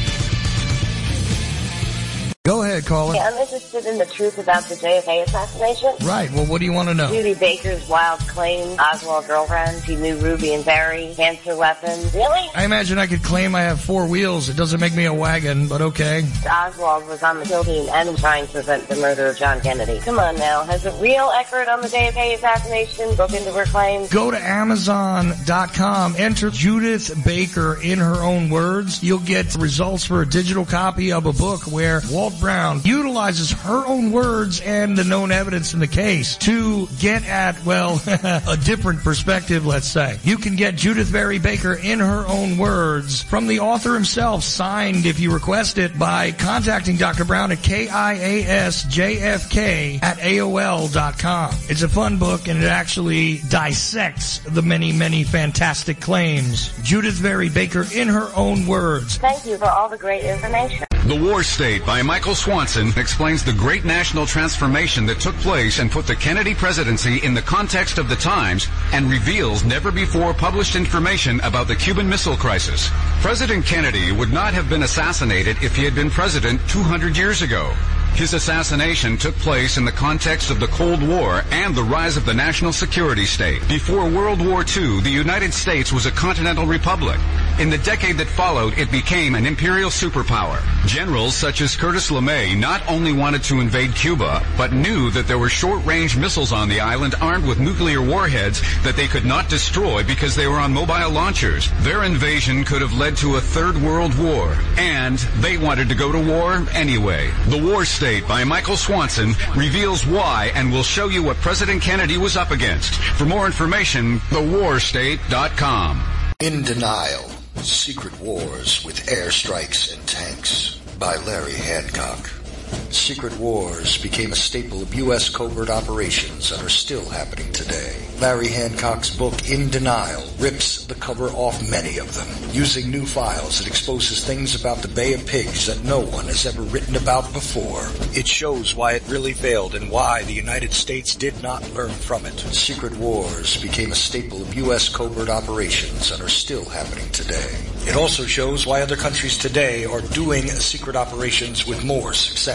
Go ahead, caller. Yeah, I'm interested in the truth about the J F K assassination. Right. Well, what do you want to know? Judy Baker's wild claim, Oswald girlfriend, he knew Ruby and Barry, cancer weapons. Really? I imagine I could claim I have four wheels. It doesn't make me a wagon, but okay. Oswald was on the kill team and trying to prevent the murder of John Kennedy. Come on now. Has a real expert on the J F K assassination broke into her claims? Go to Amazon dot com, enter Judith Baker in her own words. You'll get results for a digital copy of a book where Walt Brown utilizes her own words and the known evidence in the case to get at, well, a different perspective, let's say. You can get Judith Barry Baker in her own words from the author himself, signed if you request it, by contacting Doctor Brown at K I A S J F K at A O L dot com. It's a fun book, and it actually dissects the many, many fantastic claims. Judith Barry Baker in her own words. Thank you for all the great information. The War State by Michael Swanson explains the great national transformation that took place and put the Kennedy presidency in the context of the times and reveals never-before published information about the Cuban Missile Crisis. President Kennedy would not have been assassinated if he had been president two hundred years ago. His assassination took place in the context of the Cold War and the rise of the national security state. Before World War Two, the United States was a continental republic. In the decade that followed, it became an imperial superpower. Generals such as Curtis LeMay not only wanted to invade Cuba, but knew that there were short-range missiles on the island armed with nuclear warheads that they could not destroy because they were on mobile launchers. Their invasion could have led to a third world war, and they wanted to go to war anyway. The War State by Michael Swanson reveals why and will show you what President Kennedy was up against. For more information, the war state dot com. In Denial, Secret Wars with Airstrikes and Tanks by Larry Hancock. Secret wars became a staple of U S covert operations and are still happening today. Larry Hancock's book, In Denial, rips the cover off many of them. Using new files, it exposes things about the Bay of Pigs that no one has ever written about before. It shows why it really failed and why the United States did not learn from it. Secret wars became a staple of U S covert operations and are still happening today. It also shows why other countries today are doing secret operations with more success.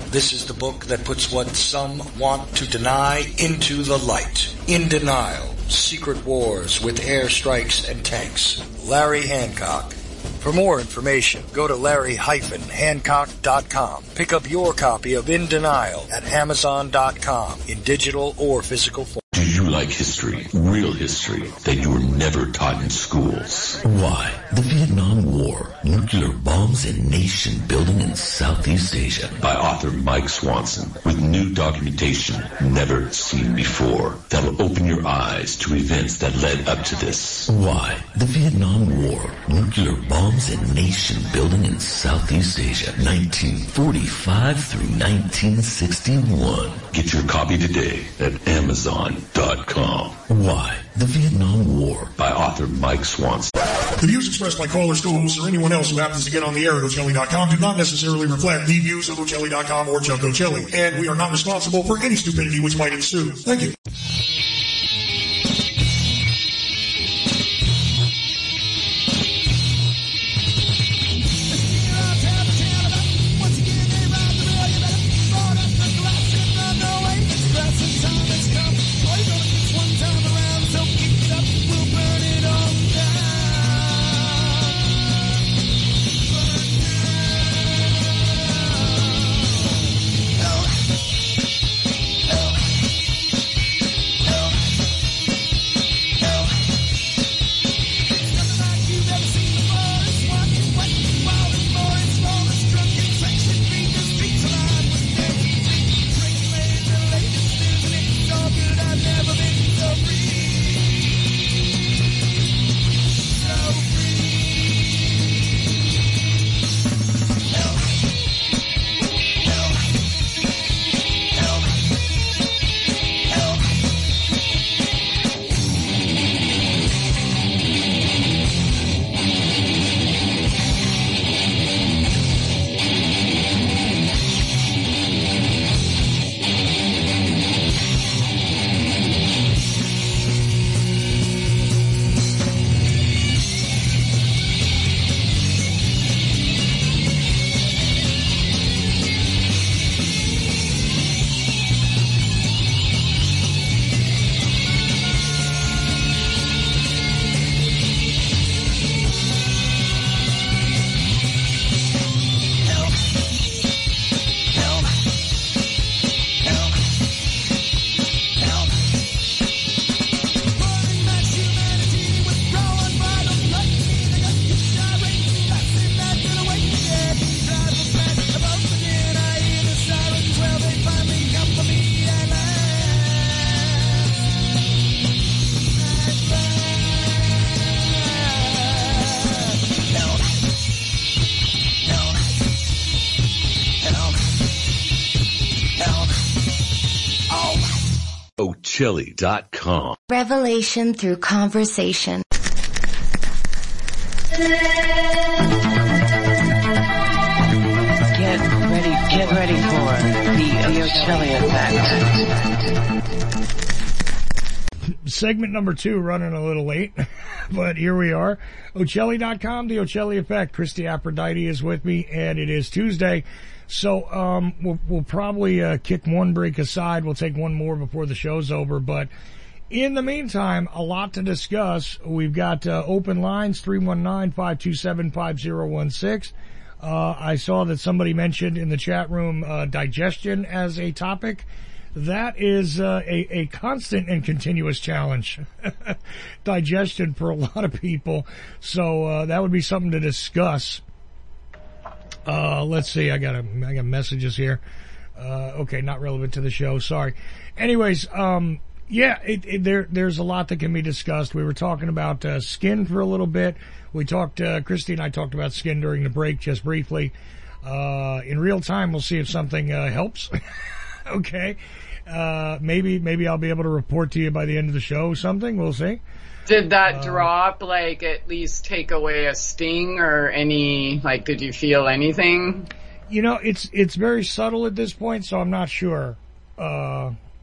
This is the book that puts what some want to deny into the light. In Denial, Secret Wars with Airstrikes and Tanks. Larry Hancock. For more information, go to larry dash hancock dot com. Pick up your copy of In Denial at amazon dot com in digital or physical form. Do you like history, real history, that you were never taught in schools? Why? The Vietnam War, nuclear bombs and nation building in Southeast Asia, by author Mike Swanson, with new documentation never seen before that'll open your eyes to events that led up to this. Why? The Vietnam War, nuclear bombs and nation building in Southeast Asia, nineteen forty-five through nineteen sixty-one. Get your copy today at amazon dot com. Why? The Vietnam War, by author Mike Swanson. The views expressed by callers, co-hosts, or anyone else who happens to get on the air at Ocelli dot com do not necessarily reflect the views of Ocelli dot com or Chuck Ocelli, and we are not responsible for any stupidity which might ensue. Thank you. Ocelli dot com. Revelation through conversation. Get ready, get ready for the, the Ocelli Effect. Segment number two running a little late, but here we are. Ocelli dot com, the Ocelli Effect. Christy Aphrodite is with me, and it is Tuesday. So um, we'll, we'll probably uh, kick one break aside. We'll take one more before the show's over. But in the meantime, a lot to discuss. We've got uh, open lines, three one nine, five two seven, five zero one six. Uh, I saw that somebody mentioned in the chat room uh, digestion as a topic. That is uh, a, a constant and continuous challenge, digestion for a lot of people. So uh, that would be something to discuss. Uh, let's see. I got a, I got messages here. Uh, okay, not relevant to the show. Sorry. Anyways, um, yeah, it, it, there, there's a lot that can be discussed. We were talking about uh, skin for a little bit. We talked, uh, Christy and I talked about skin during the break just briefly. Uh, in real time, we'll see if something uh, helps. Okay. Uh, maybe, maybe I'll be able to report to you by the end of the show something. We'll see. Did that uh, drop, like, at least take away a sting or any, like, did you feel anything? You know, it's, it's very subtle at this point, so I'm not sure. Uh,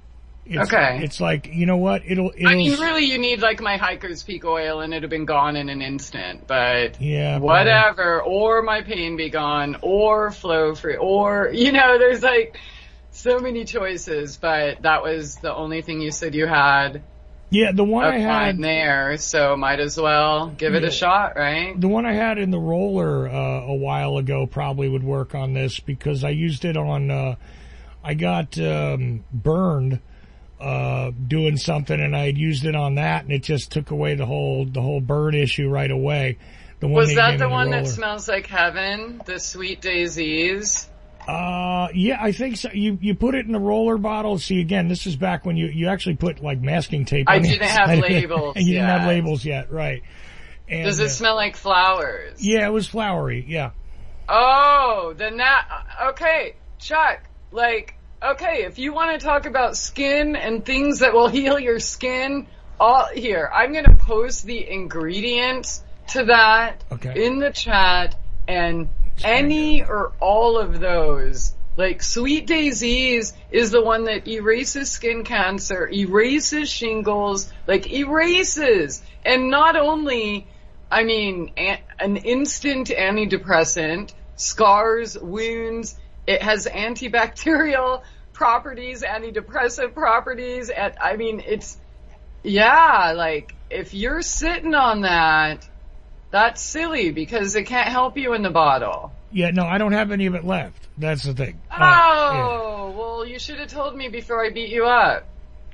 It's, okay. It's like, you know what? It'll, it'll. I mean, really, you need like my Hiker's Peak oil and it'd have been gone in an instant, but yeah, whatever. Probably. Or my pain be gone, or flow free, or, you know, there's like so many choices, but that was the only thing you said you had. Yeah, the one I had there, so might as well give it yeah, a shot, right? The one I had in the roller, uh, a while ago probably would work on this because I used it on, uh, I got, um, burned. Uh, doing something, and I had used it on that, and it just took away the whole the whole burn issue right away. The one was that the the one roller. that smells like heaven? The Sweet Daisies? Uh, yeah, I think so. You you put it in the roller bottle. See, again, this is back when you you actually put like masking tape. I on didn't have labels. And you yet. didn't have labels yet, right? And, Does it uh, smell like flowers? Yeah, it was flowery. Yeah. Oh, then that okay, Chuck. Like. Okay, if you want to talk about skin and things that will heal your skin, all here, I'm going to post the ingredients to that okay. in the chat, and any or all of those, like Sweet Daisies is the one that erases skin cancer, erases shingles, like erases, and not only, I mean, an instant antidepressant, scars, wounds, it has antibacterial properties, antidepressant properties, and I mean, it's, yeah, like, if you're sitting on that, that's silly because it can't help you in the bottle. Yeah, no, I don't have any of it left. That's the thing. Oh, uh, yeah. Well, you should have told me before I beat you up.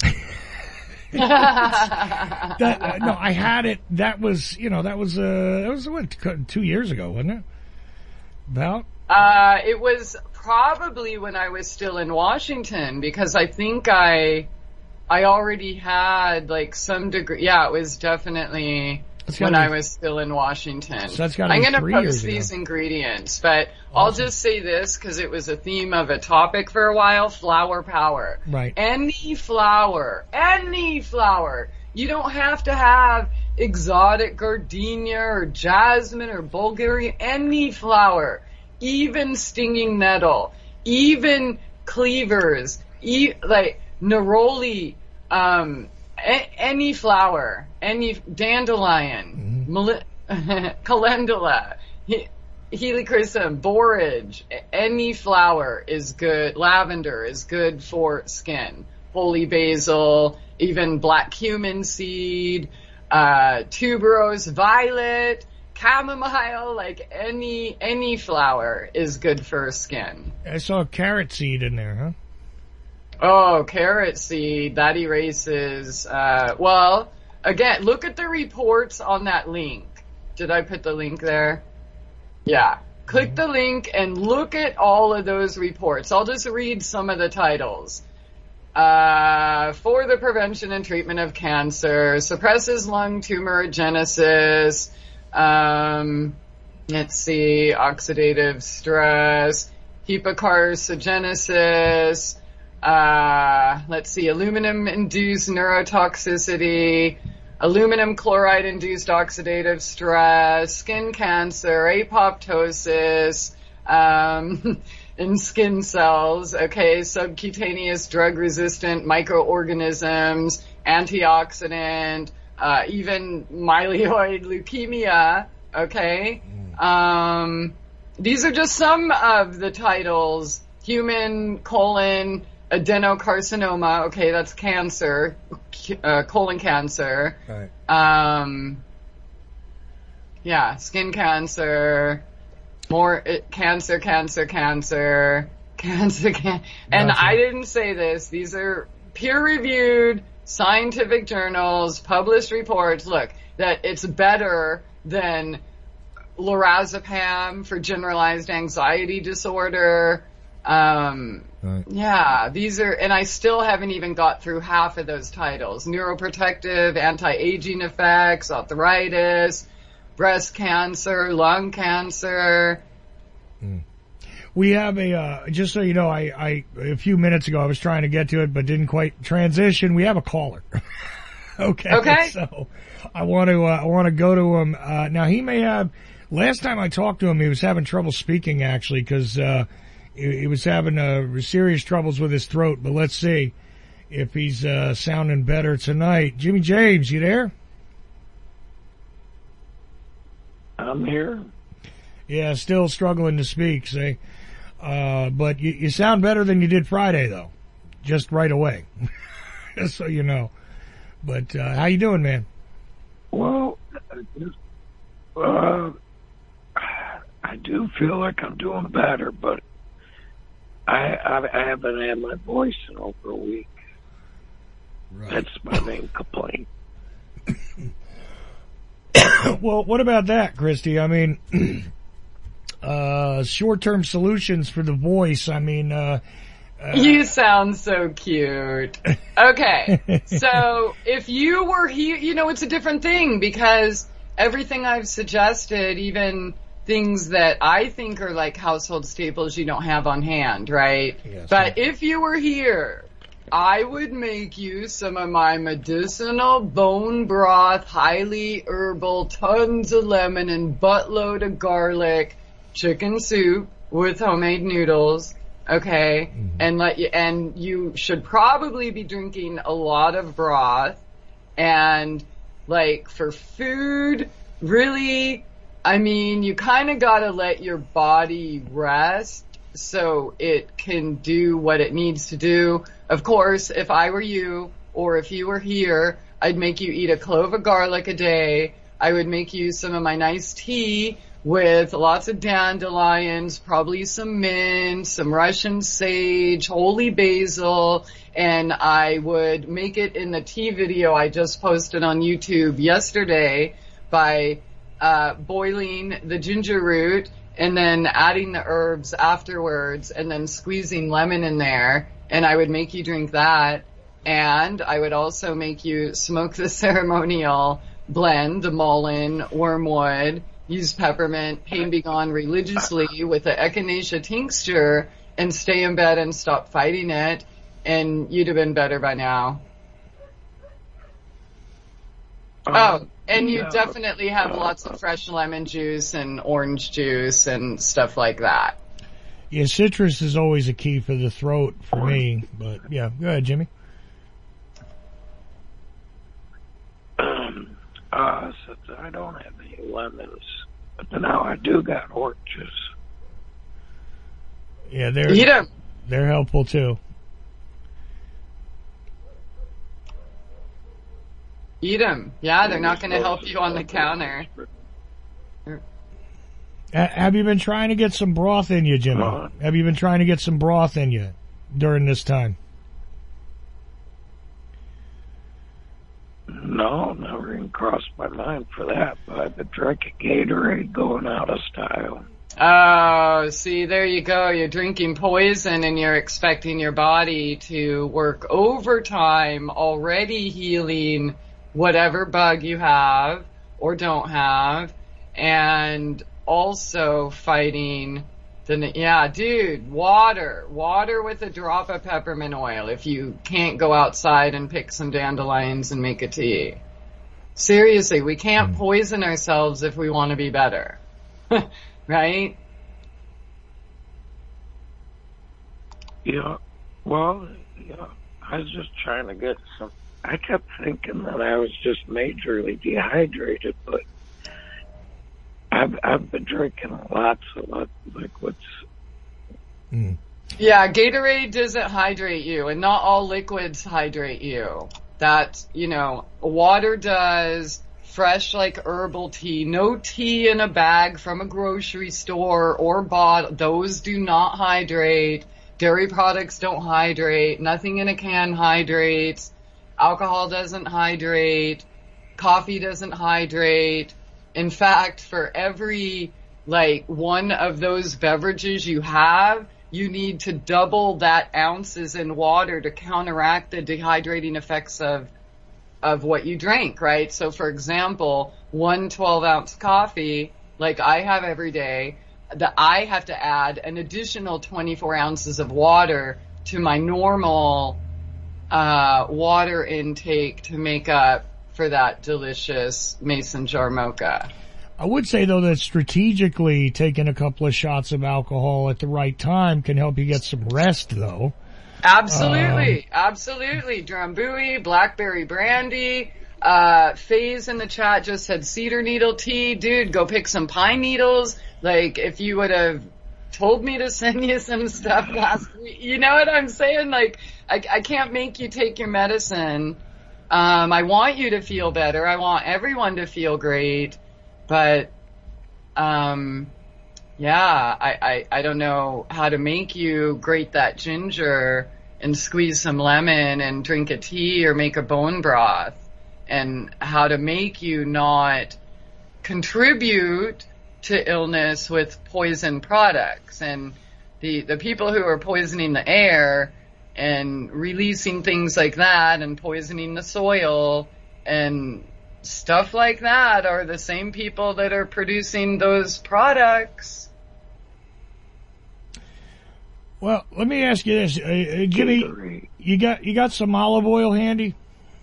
that, uh, no, I had it, that was, you know, that was, uh, that was, what, two years ago, wasn't it? About? Uh, it was probably when I was still in Washington because I think I, I already had like some degree. Yeah, it was definitely when be, I was still in Washington. So that's gotta I'm be going to post years these ago. ingredients, but Awesome. I'll just say this because it was a theme of a topic for a while: flower power. Right. Any flower, any flower. You don't have to have exotic gardenia or jasmine or Bulgarian. Any flower. Even stinging nettle, even cleavers, e- like neroli, um, a- any flower, any dandelion, mm-hmm. mali- calendula, he- helichrysum, borage, any flower is good. Lavender is good for skin. Holy basil, even black cumin seed, uh, tuberose violet, chamomile, like any any flower is good for skin. I saw a carrot seed in there, huh? Oh, carrot seed, that erases, uh, well, again, look at the reports on that link. Did I put the link there? Yeah. Click the link and look at all of those reports. I'll just read some of the titles. Uh, for the prevention and treatment of cancer, suppresses lung tumorigenesis, Um, let's see, oxidative stress, hypocarcinogenesis, uh, let's see, aluminum-induced neurotoxicity, aluminum chloride-induced oxidative stress, skin cancer, apoptosis, um, in skin cells, okay, subcutaneous drug-resistant microorganisms, antioxidant, Uh, even myeloid leukemia, okay? Um, these are just some of the titles. Human colon adenocarcinoma, okay, that's cancer, uh, colon cancer. Right. Um, yeah, skin cancer, more, uh, cancer, cancer, cancer, cancer, can- and Gotcha. I didn't say this, these are peer-reviewed, scientific journals, published reports, look, that it's better than lorazepam for generalized anxiety disorder. Um, right. Yeah, these are, and I still haven't even got through half of those titles. Neuroprotective, anti-aging effects, arthritis, breast cancer, lung cancer. Mm. We have a, uh, just so you know, I, I, a few minutes ago I was trying to get to it, but didn't quite transition. We have a caller. okay. Okay. So I want to, uh, I want to go to him. Uh, now he may have, last time I talked to him, he was having trouble speaking actually, cause, uh, he, he was having, uh, serious troubles with his throat, but let's see. if he's uh, sounding better tonight. Jimmy James, you there? I'm here. Yeah, still struggling to speak, say. Uh, but you, you sound better than you did Friday, though. Just right away. Just so you know. But uh, how you doing, man? Well, uh, I do feel like I'm doing better, but I, I, I haven't had my voice in over a week. Right. That's my main complaint. Well, what about that, Christy? I mean, uh, short-term solutions for the voice. I mean, uh, uh you sound so cute. Okay. So if you were here, you know, it's a different thing because everything I've suggested, even things that I think are like household staples, you don't have on hand, right? Yes, but right. If you were here, I would make you some of my medicinal bone broth, highly herbal, tons of lemon and buttload of garlic, chicken soup with homemade noodles, okay? Mm-hmm. And let you, and you should probably be drinking a lot of broth. And like for food, really, I mean, you kind of gotta let your body rest so it can do what it needs to do. Of course, if I were you, or if you were here, I'd make you eat a clove of garlic a day. I would make you some of my nice tea with lots of dandelions, probably some mint, some Russian sage, holy basil, and I would make it in the tea video I just posted on YouTube yesterday by uh boiling the ginger root and then adding the herbs afterwards and then squeezing lemon in there. And I would make you drink that. And I would also make you smoke the ceremonial blend, the mullein, wormwood, use peppermint, pain be gone religiously with the echinacea tincture and stay in bed and stop fighting it. And you'd have been better by now. Um, oh, and you yeah, definitely have uh, lots of fresh lemon juice and orange juice and stuff like that. Yeah, citrus is always a key for the throat for me, but yeah, go ahead, Jimmy. Um, uh, since I don't have any lemons, but now I do got oranges. Yeah, they're, Eat 'em. They're helpful too. Eat them. Yeah, they're not going to help you on the counter. Have you been trying to get some broth in you, Jimmy? Uh, Have you been trying to get some broth in you during this time? No, never even crossed my mind for that, but I've been drinking Gatorade going out of style. Oh, see, there you go. You're drinking poison and you're expecting your body to work overtime, already healing whatever bug you have or don't have, and also fighting the, yeah, dude, water, water with a drop of peppermint oil if you can't go outside and pick some dandelions and make a tea. Seriously, we can't poison ourselves if we want to be better. Right? Yeah, well, yeah, I was just trying to get some, I kept thinking that I was just majorly dehydrated, but I've, I've been drinking lots of liquids. Mm. Yeah, Gatorade doesn't hydrate you, and not all liquids hydrate you. That, you know, water does, fresh like herbal tea, no tea in a bag from a grocery store or bottle, those do not hydrate. Dairy products don't hydrate, nothing in a can hydrates. Alcohol doesn't hydrate. Coffee doesn't hydrate. In fact, for every, like, one of those beverages you have, you need to double that ounces in water to counteract the dehydrating effects of, of what you drank, right? So, for example, one twelve ounce coffee, like I have every day, that I have to add an additional twenty-four ounces of water to my normal uh, water intake to make up for that delicious mason jar mocha. I would say, though, that strategically taking a couple of shots of alcohol at the right time can help you get some rest, though. Absolutely, um, absolutely. Drambuie, blackberry brandy. Uh, Faze in the chat just said cedar needle tea. Dude, go pick some pine needles. Like, if you would have told me to send you some stuff last week, you know what I'm saying? Like, I, I can't make you take your medicine. Um, I want you to feel better. I want everyone to feel great. But, um, yeah, I, I, I don't know how to make you grate that ginger and squeeze some lemon and drink a tea or make a bone broth, and how to make you not contribute to illness with poison products. And the, the people who are poisoning the air and releasing things like that and poisoning the soil and stuff like that are the same people that are producing those products. Well, let me ask you this, uh, uh, Jimmy. You got you got some olive oil handy?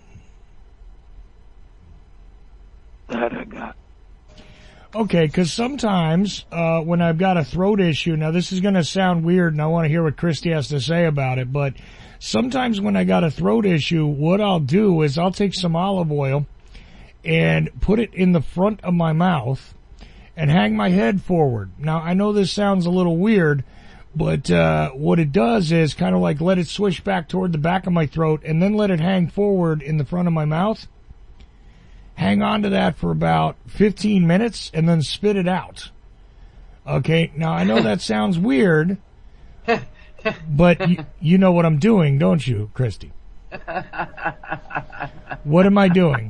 That I got. Okay, because sometimes uh, when I've got a throat issue, now this is going to sound weird, and I want to hear what Christy has to say about it. But sometimes when I got a throat issue, what I'll do is I'll take some olive oil and put it in the front of my mouth and hang my head forward. Now I know this sounds a little weird. But uh what it does is kind of like let it swish back toward the back of my throat and then let it hang forward in the front of my mouth. Hang on to that for about fifteen minutes and then spit it out. Okay, now I know that sounds weird, but y- you know what I'm doing, don't you, Christy? What am I doing?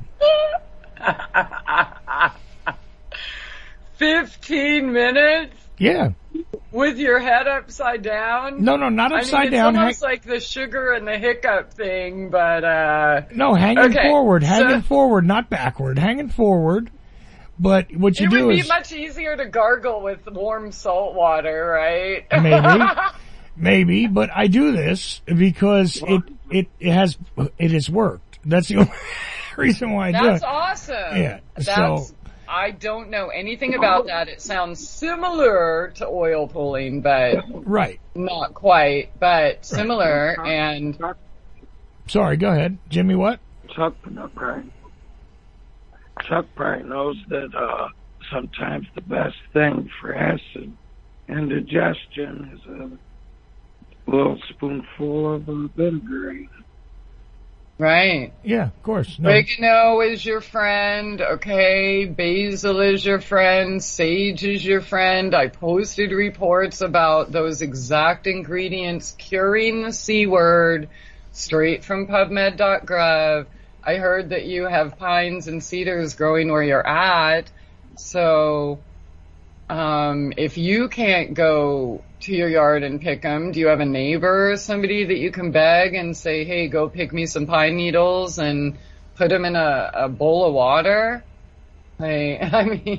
fifteen minutes? Yeah. With your head upside down? No, no, not upside I mean, it's down. It's almost hang- like the sugar and the hiccup thing, but, uh... No, hanging okay, forward, hanging so- forward, not backward, hanging forward. But what you it do is... It would be much easier to gargle with warm salt water, right? Maybe. Maybe, but I do this because it, it, it has, it has worked. That's the only reason why I That's do it. That's awesome. Yeah, That's, so... I don't know anything about that. It sounds similar to oil pulling, but right, not quite, but similar. Right. And sorry, go ahead, Jimmy. What? Chuck probably, Chuck probably knows that uh, sometimes the best thing for acid indigestion is a little spoonful of uh, vinaigrette. Right. Yeah, of course. No. Oregano is your friend, okay? Basil is your friend. Sage is your friend. I posted reports about those exact ingredients curing the C word straight from PubMed dot gov. I heard that you have pines and cedars growing where you're at. So, um, if you can't go to your yard and pick them, do you have a neighbor or somebody that you can beg and say, hey, go pick me some pine needles and put them in a, a bowl of water? I, I mean...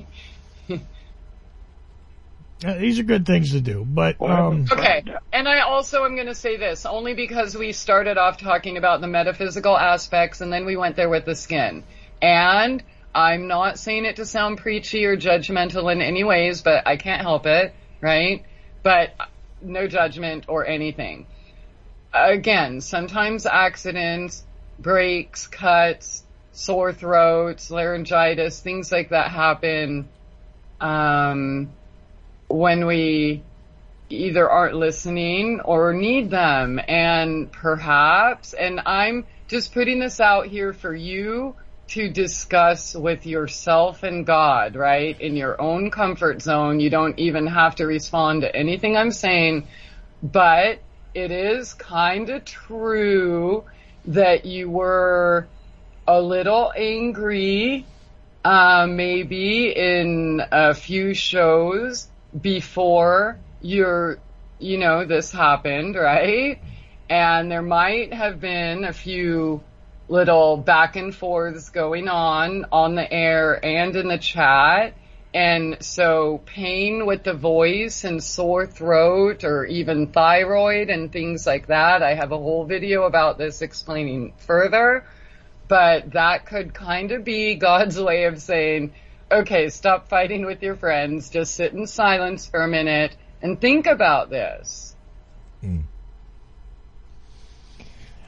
uh, these are good things to do, but... Um... Okay, and I also am going to say this, only because we started off talking about the metaphysical aspects and then we went there with the skin. And I'm not saying it to sound preachy or judgmental in any ways, but I can't help it, right? But no judgment or anything. Again, sometimes accidents, breaks, cuts, sore throats, laryngitis, things like that happen um, when we either aren't listening or need them. And perhaps, and I'm just putting this out here for you to discuss with yourself and God, right? In your own comfort zone. You don't even have to respond to anything I'm saying, but it is kind of true that you were a little angry, uh, maybe in a few shows before your, you know, this happened, right? And there might have been a few little back and forths going on on the air and in the chat. And so pain with the voice and sore throat or even thyroid and things like that. I have a whole video about this explaining further, but that could kind of be God's way of saying, okay, stop fighting with your friends. Just sit in silence for a minute and think about this. Mm.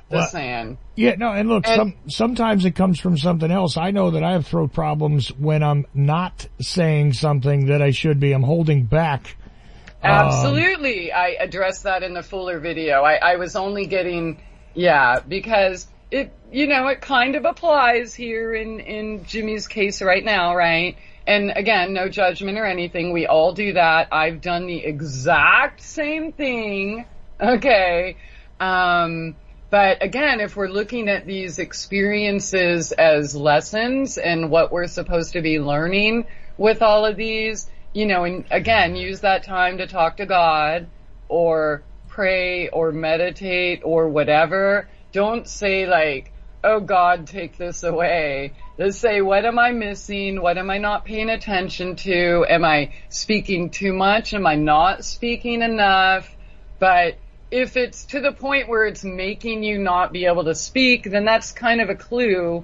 Just Well, saying. Yeah, no, and look, And- some, sometimes it comes from something else. I know that I have throat problems when I'm not saying something that I should be. I'm holding back. Absolutely. Um, I addressed that in the Fuller video. I, I was only getting, yeah, because it, you know, it kind of applies here in, in Jimmy's case right now, right? And again, no judgment or anything. We all do that. I've done the exact same thing. Okay. Um, but again, if we're looking at these experiences as lessons and what we're supposed to be learning with all of these, you know, and again, use that time to talk to God or pray or meditate or whatever. Don't say like, oh God, take this away. Just say, what am I missing? What am I not paying attention to? Am I speaking too much? Am I not speaking enough? But if it's to the point where it's making you not be able to speak, then that's kind of a clue.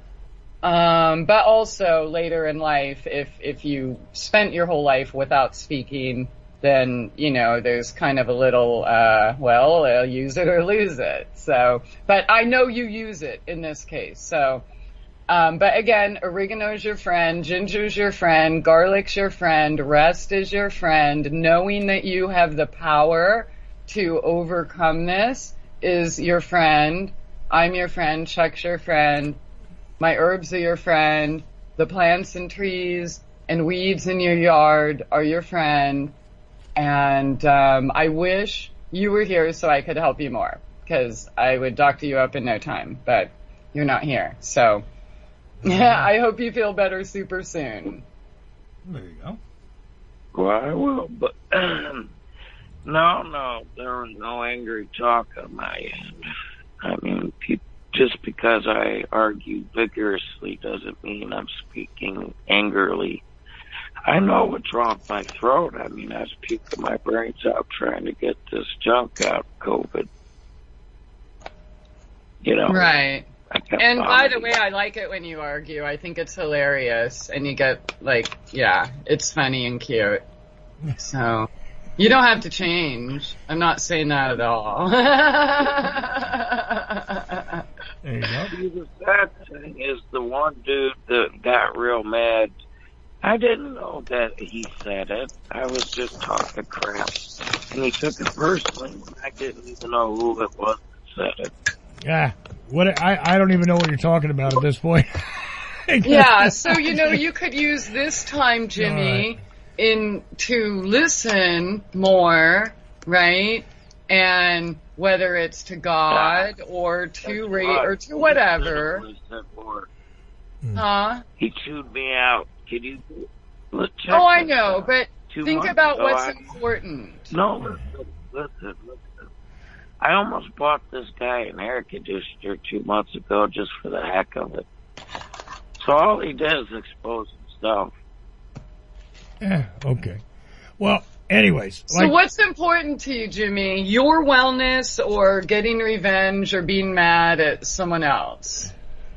Um, but also later in life, if, if you spent your whole life without speaking, then, you know, there's kind of a little, uh, well, uh, use it or lose it. So, but I know you use it in this case. So, um, but again, oregano's your friend, ginger's your friend, garlic's your friend, rest is your friend. Knowing that you have the power to overcome this is your friend. I'm your friend, Chuck's your friend. My herbs are your friend. The plants and trees and weeds in your yard are your friend. And um, I wish you were here so I could help you more, because I would doctor you up in no time, but you're not here. So yeah, I hope you feel better super soon. There you go. Well, I will, but no, no, there was no angry talk on my end. I mean, pe- just because I argue vigorously doesn't mean I'm speaking angrily. I know what's wrong with my throat. I mean, I was puking my brains out trying to get this junk out, COVID. You know? Right. And by vomiting. the way, I like it when you argue. I think it's hilarious. And you get, like, yeah, it's funny and cute. So, you don't have to change. I'm not saying that at all. There you go. See, the sad thing is the one dude that got real mad, I didn't know that he said it. I was just talking crap. And he took it personally when I didn't even know who it was that said it. Yeah. What, I, I don't even know what you're talking about at this point. Yeah, so, you know, you could use this time, Jimmy, right. in to listen more, right? And whether it's to God or to ra- or to whatever. Huh? He chewed me out. Can you let's check Oh, I this know, out. but Two think months about ago, what's I- important. No, listen, listen, listen. I almost bought this guy an air conditioner two months ago just for the heck of it. So all he does is expose himself. Yeah, okay. Well, anyways. So like, what's important to you, Jimmy? Your wellness or getting revenge or being mad at someone else?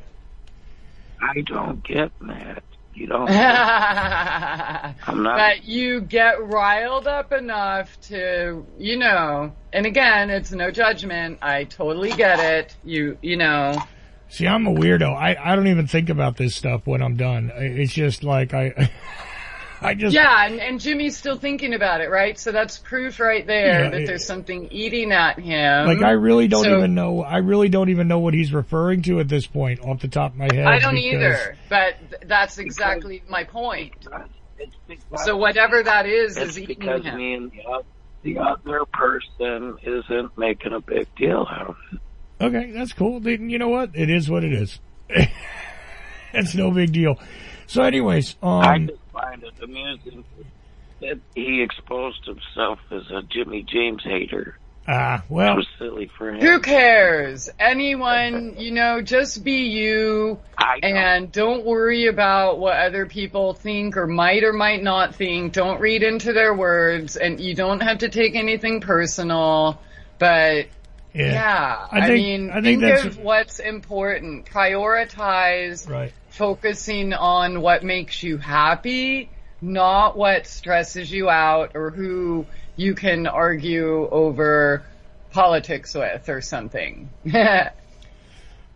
I don't get mad. You don't. I'm not. But you get riled up enough to, you know, and again, it's no judgment. I totally get it. You, you know. See, I'm a weirdo. I, I don't even think about this stuff when I'm done. It's just like I, I just. Yeah, and, and Jimmy's still thinking about it, right? So that's proof right there Yeah, that it- there's something eating at him. Like I really don't So- even know. I really don't even know what he's referring to at this point, off the top of my head. I don't because- either, but th- that's exactly my point. It's because, So whatever that is, it's is eating because him. me and the other, the other person isn't making a big deal out of it. Okay, that's cool. Then you know what? It is what it is. It's no big deal. So, anyways, I um, just find it amusing that he exposed himself as a Jimmy James hater. ah, It well, was silly for him. Who cares? Anyone, you know, just be you I don't- and don't worry about what other people think or might or might not think. Don't read into their words, and you don't have to take anything personal, but yeah, yeah, I I, think- mean, I think think that's- of what's important. Prioritize right. focusing on what makes you happy, not what stresses you out or who you can argue over politics with or something.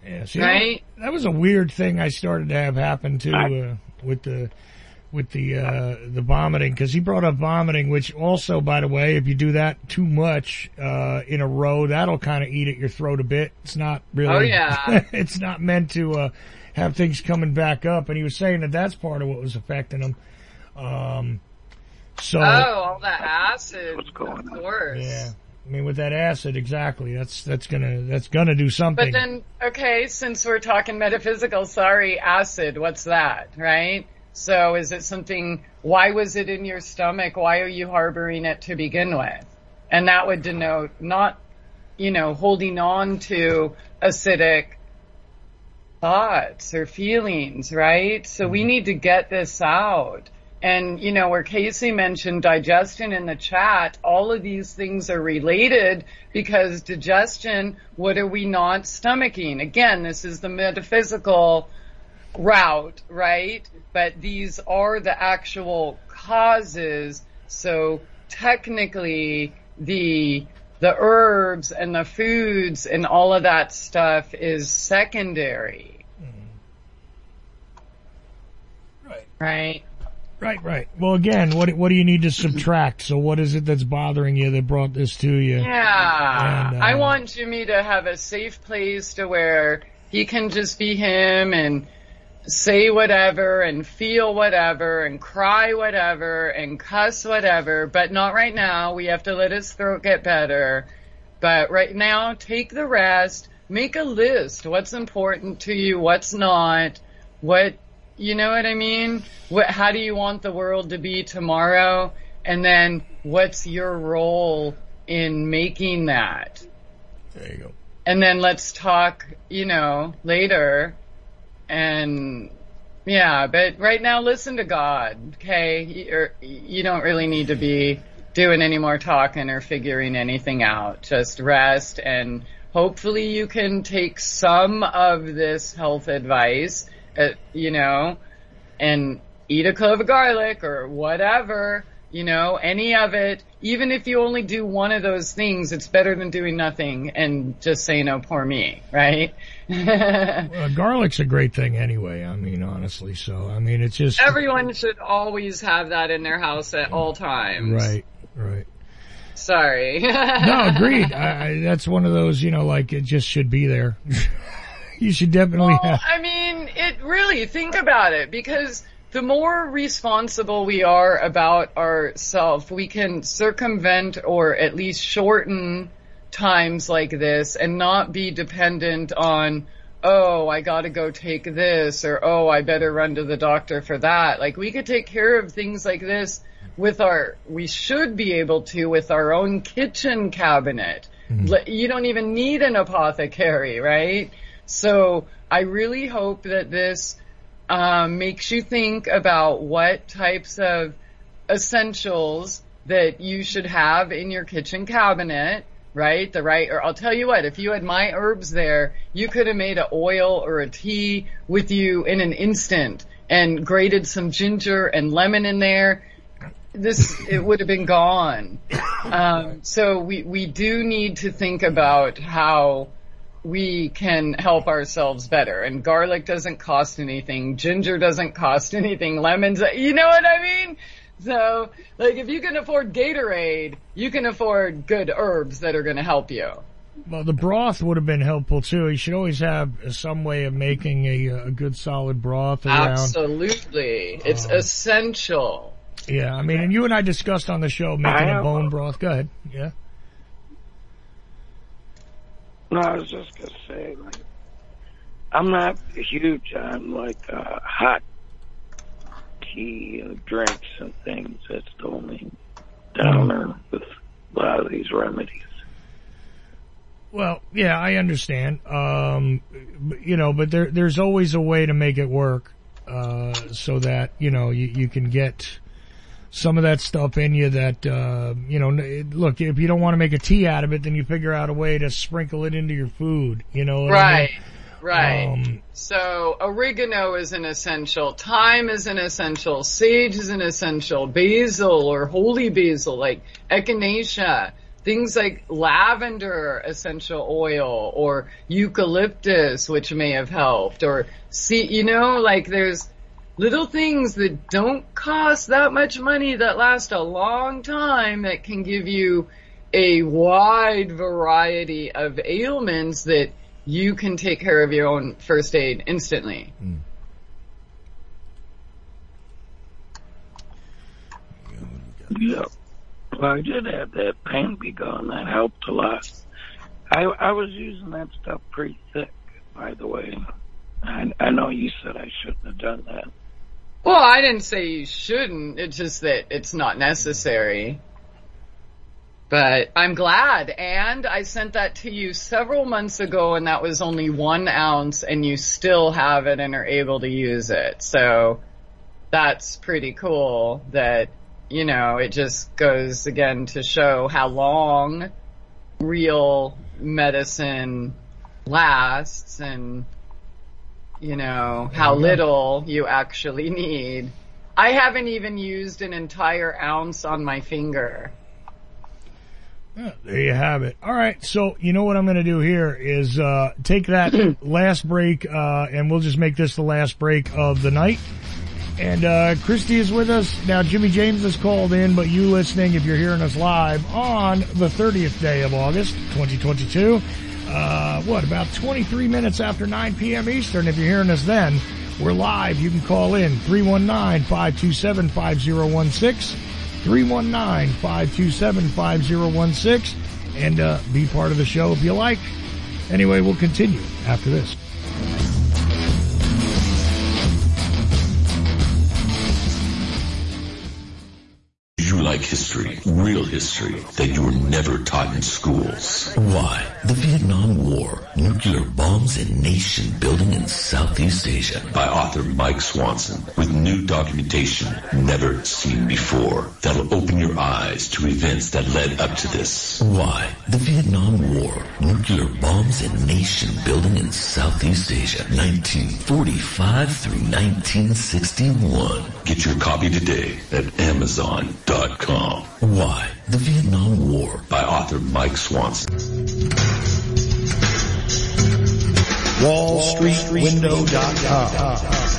Yeah, see, right? That, that was a weird thing I started to have happen too uh, with the with the uh, the vomiting, because he brought up vomiting, which also, by the way, if you do that too much uh, in a row, that'll kind of eat at your throat a bit. It's not really. Oh yeah. It's not meant to uh, have things coming back up, and he was saying that that's part of what was affecting him. Um, so. Oh, all that acid. What's going on? Of course. Yeah. I mean, with that acid, exactly. That's that's gonna that's gonna do something. But then, okay, since we're talking metaphysical, sorry, acid. What's that, right? So, is it something? Why was it in your stomach? Why are you harboring it to begin with? And that would denote not, you know, holding on to acidic thoughts or feelings, right? So we need to get this out. And, you know, where Casey mentioned digestion in the chat, all of these things are related because digestion, what are we not stomaching? Again, this is the metaphysical route, right? But these are the actual causes. So technically, the the herbs and the foods and all of that stuff is secondary. Mm-hmm. Right. Right. Right, right. Well, again, what what do you need to subtract? So what is it that's bothering you that brought this to you? Yeah. And, uh, I want Jimmy to have a safe place to where he can just be him and say whatever and feel whatever and cry whatever and cuss whatever, but not right now. We have to let his throat get better. But right now, take the rest, make a list. What's important to you? What's not? What, you know what I mean? What, how do you want the world to be tomorrow? And then what's your role in making that? There you go. And then let's talk, you know, later. And yeah, but right now listen to God, okay? You're, you don't really need to be doing any more talking or figuring anything out. Just rest, and hopefully you can take some of this health advice, uh, you know, and eat a clove of garlic or whatever, you know, any of it. Even if you only do one of those things, it's better than doing nothing and just saying, oh, poor me, right? Well, garlic's a great thing anyway, I mean, honestly. So, I mean, it's just... Everyone should always have that in their house at all times. Right, right. Sorry. No, agreed. I, I, that's one of those, you know, like, it just should be there. You should definitely well, have... I mean, it really, think about it, because the more responsible we are about ourselves, we can circumvent or at least shorten times like this and not be dependent on, oh, I gotta go take this, or oh, I better run to the doctor for that. Like, we could take care of things like this with our, we should be able to with our own kitchen cabinet. Mm-hmm. You don't even need an apothecary, right? So I really hope that this um, makes you think about what types of essentials that you should have in your kitchen cabinet, right? The right, or I'll tell you what, if you had my herbs there, you could have made an oil or a tea with you in an instant and grated some ginger and lemon in there. This, it would have been gone. Um, so we, we do need to think about how we can help ourselves better. And garlic doesn't cost anything. Ginger doesn't cost anything. Lemons, you know what I mean? So, like, if you can afford Gatorade, you can afford good herbs that are going to help you. Well, the broth would have been helpful too. You should always have some way of making a, a good solid broth around. Absolutely. It's um, essential. Yeah, I mean, and you and I discussed on the show making a bone broth. Go ahead. Yeah. No, I was just gonna say, like, I'm not huge on like uh, hot tea and drinks and things. That's the only downer with a lot of these remedies. Well, yeah, I understand. Um, you know, but there, there's always a way to make it work, uh, so that, you know, you, you can get some of that stuff in you that, uh, you know, look, if you don't want to make a tea out of it, then you figure out a way to sprinkle it into your food, you know what right, I mean? Right, um, so oregano is an essential, thyme is an essential, sage is an essential, basil or holy basil, like echinacea, things like lavender essential oil or eucalyptus, which may have helped, or see, you know, like there's little things that don't cost that much money that last a long time that can give you a wide variety of ailments that you can take care of your own first aid instantly. Mm. Yeah. Well, I did have that pain be gone. That helped a lot. I I was using that stuff pretty thick, by the way. I, I know you said I shouldn't have done that. Well, I didn't say you shouldn't. It's just that it's not necessary. But I'm glad. And I sent that to you several months ago, and that was only one ounce, and you still have it and are able to use it. So that's pretty cool that, you know, it just goes again to show how long real medicine lasts and, you know, how little you actually need. I haven't even used an entire ounce on my finger. Yeah, there you have it. All right, so you know what I'm going to do here is uh take that last break, uh and we'll just make this the last break of the night. And uh Christy is with us. Now, Jimmy James has called in, but you listening, if you're hearing us live on the thirtieth day of August, twenty twenty-two, uh what, about twenty-three minutes after nine p.m. Eastern, if you're hearing us then, we're live. You can call in three one nine, five two seven, five zero one six. three one nine, five two seven, five zero one six, and uh, be part of the show if you like. Anyway, we'll continue after this. You like history, real history, that you were never taught in schools. Why? The Vietnam War, nuclear bombs and nation building in Southeast Asia. By author Mike Swanson, with new documentation never seen before. That'll open your eyes to events that led up to this. Why? The Vietnam War, nuclear bombs and nation building in Southeast Asia, nineteen forty-five through nineteen sixty-one. Get your copy today at Amazon dot com. Why? The Vietnam War, by author Mike Swanson. Wall Street Window dot com.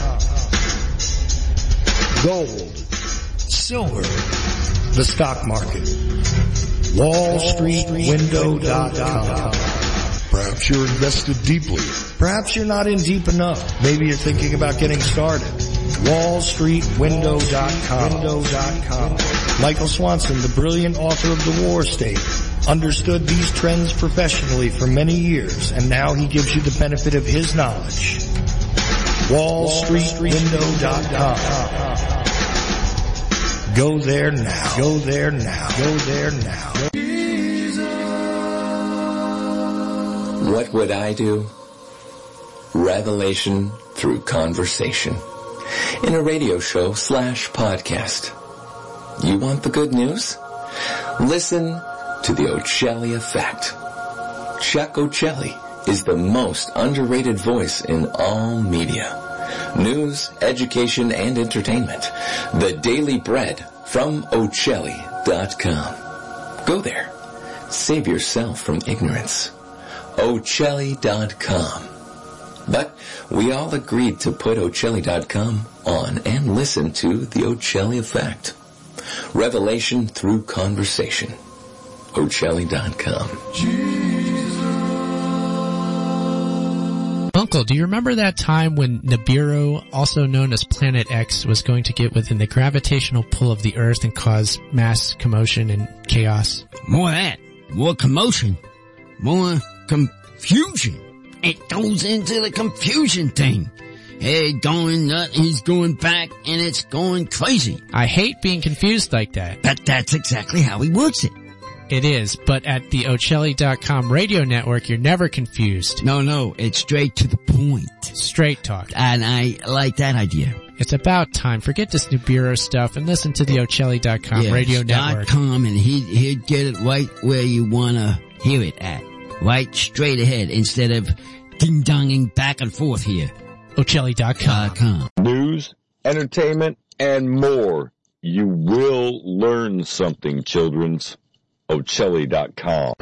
Gold, silver, the stock market. Wall Street Window dot com. Perhaps you're invested deeply. Perhaps you're not in deep enough. Maybe you're thinking about getting started. Wall Street Window dot com. Michael Swanson, the brilliant author of The War State, understood these trends professionally for many years, and now he gives you the benefit of his knowledge. Wall Street Window dot com. Go there now. Go there now. Go there now. What would I do? Revelation through conversation. In a radio show slash podcast. You want the good news? Listen to the Ocelli Effect. Chuck Ocelli is the most underrated voice in all media. News, education, and entertainment. The Daily Bread from Ocelli dot com. Go there. Save yourself from ignorance. Ocelli dot com. But we all agreed to put Ocelli dot com on and listen to the Ocelli Effect. Revelation through conversation. Ocelli dot com. Uncle, do you remember that time when Nibiru, also known as Planet X, was going to get within the gravitational pull of the Earth and cause mass commotion and chaos? More of that. More commotion. More confusion. It goes into the confusion thing. Hey, going nut, he's going back, and it's going crazy. I hate being confused like that. But that's exactly how he works it. It is, but at the Ocelli dot com radio network, you're never confused. No, no, it's straight to the point. Straight talk. And I like that idea. It's about time. Forget this Nibiru stuff and listen to the Ocelli dot com yeah, radio network. .com, and he'd, he'd get it right where you want to hear it at. Right straight ahead instead of ding-donging back and forth here. Ocelli dot com. News, entertainment, and more. You will learn something, childrens. Ochelli dot com.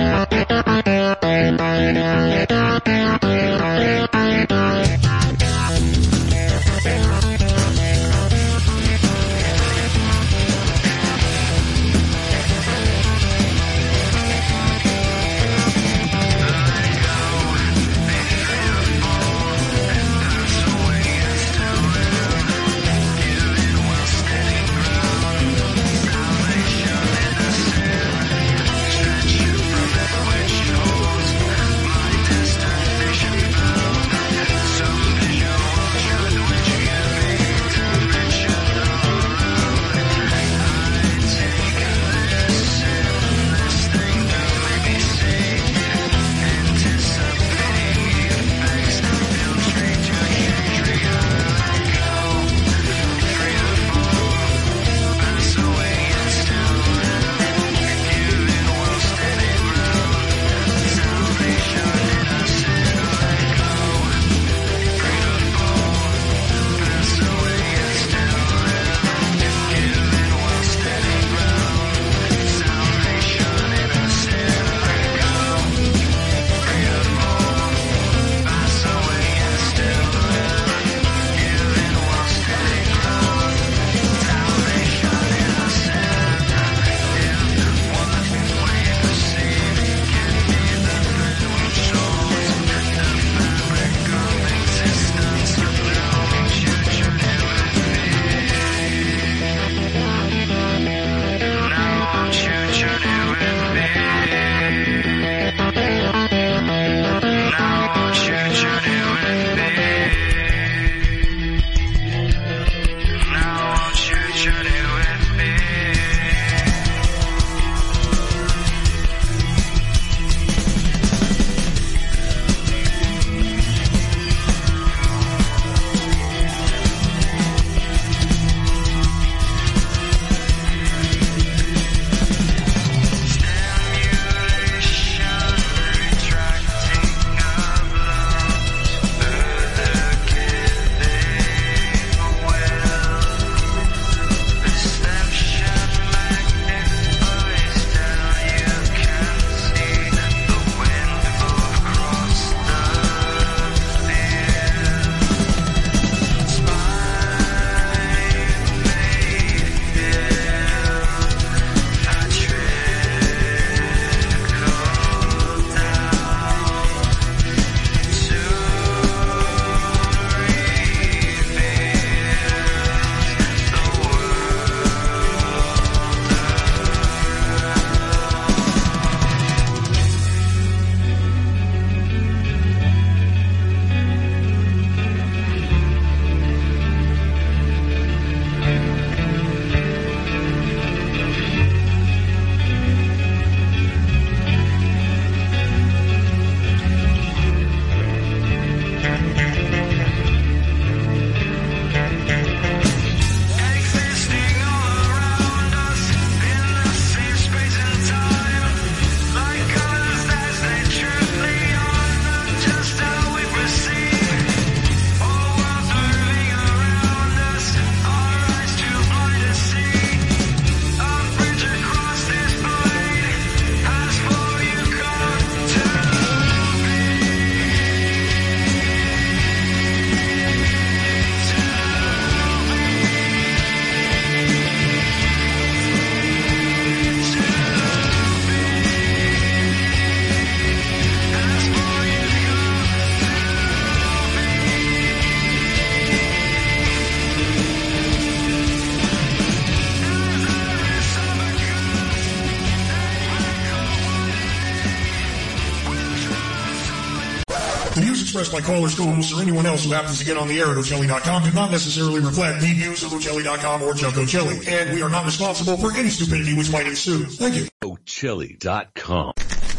expressed by callers, co-hosts, or anyone else who happens to get on the air at Ochelli dot com do not necessarily reflect the views of Ochelli dot com or Chuck Ochelli, and we are not responsible for any stupidity which might ensue. Thank you. Ochelli dot com.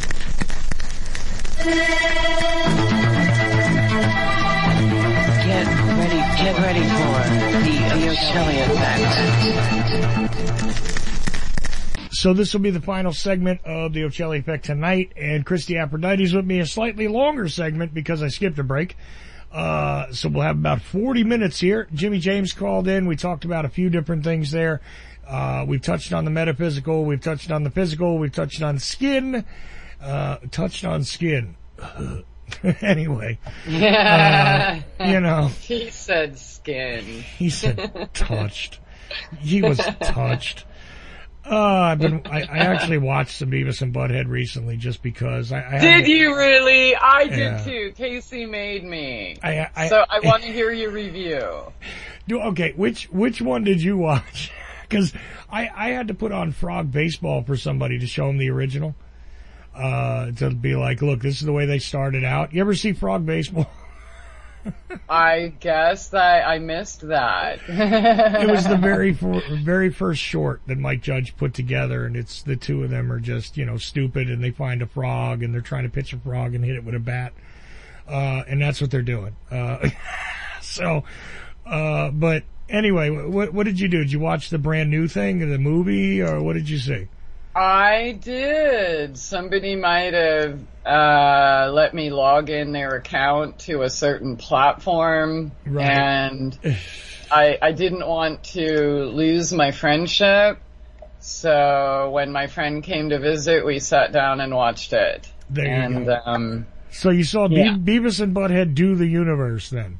Get ready, get ready for the, the Ochelli Effect. So this will be the final segment of the Ochelli Effect tonight, and Christy Aphrodite's with me, a slightly longer segment because I skipped a break. Uh, so we'll have about forty minutes here. Jimmy James called in. We talked about a few different things there. Uh, we've touched on the metaphysical. We've touched on the physical. We've touched on skin. Uh, touched on skin. Anyway. Uh, you know. He said skin. He said touched. He was touched. Uh, I've been, I, I actually watched some Beavis and Butthead recently just because I, I Did you really? I did Yeah. too. Casey made me. I, I, so I want to hear your review. Do, okay, which, which one did you watch? Cause I, I had to put on Frog Baseball for somebody to show them the original. Uh, to be like, look, this is the way they started out. You ever see Frog Baseball? I guess that I missed that. It was the very, for, very first short that Mike Judge put together, and it's the two of them are just, you know, stupid, and they find a frog, and they're trying to pitch a frog and hit it with a bat. Uh, and that's what they're doing. Uh, so, uh, but anyway, what, what did you do? Did you watch the brand new thing, the movie, or what did you see? I did. Somebody might have uh let me log in their account to a certain platform, Right. and I I didn't want to lose my friendship. So when my friend came to visit, we sat down and watched it. There you and go. um So you saw Be- Yeah. Beavis and Butthead do the universe then?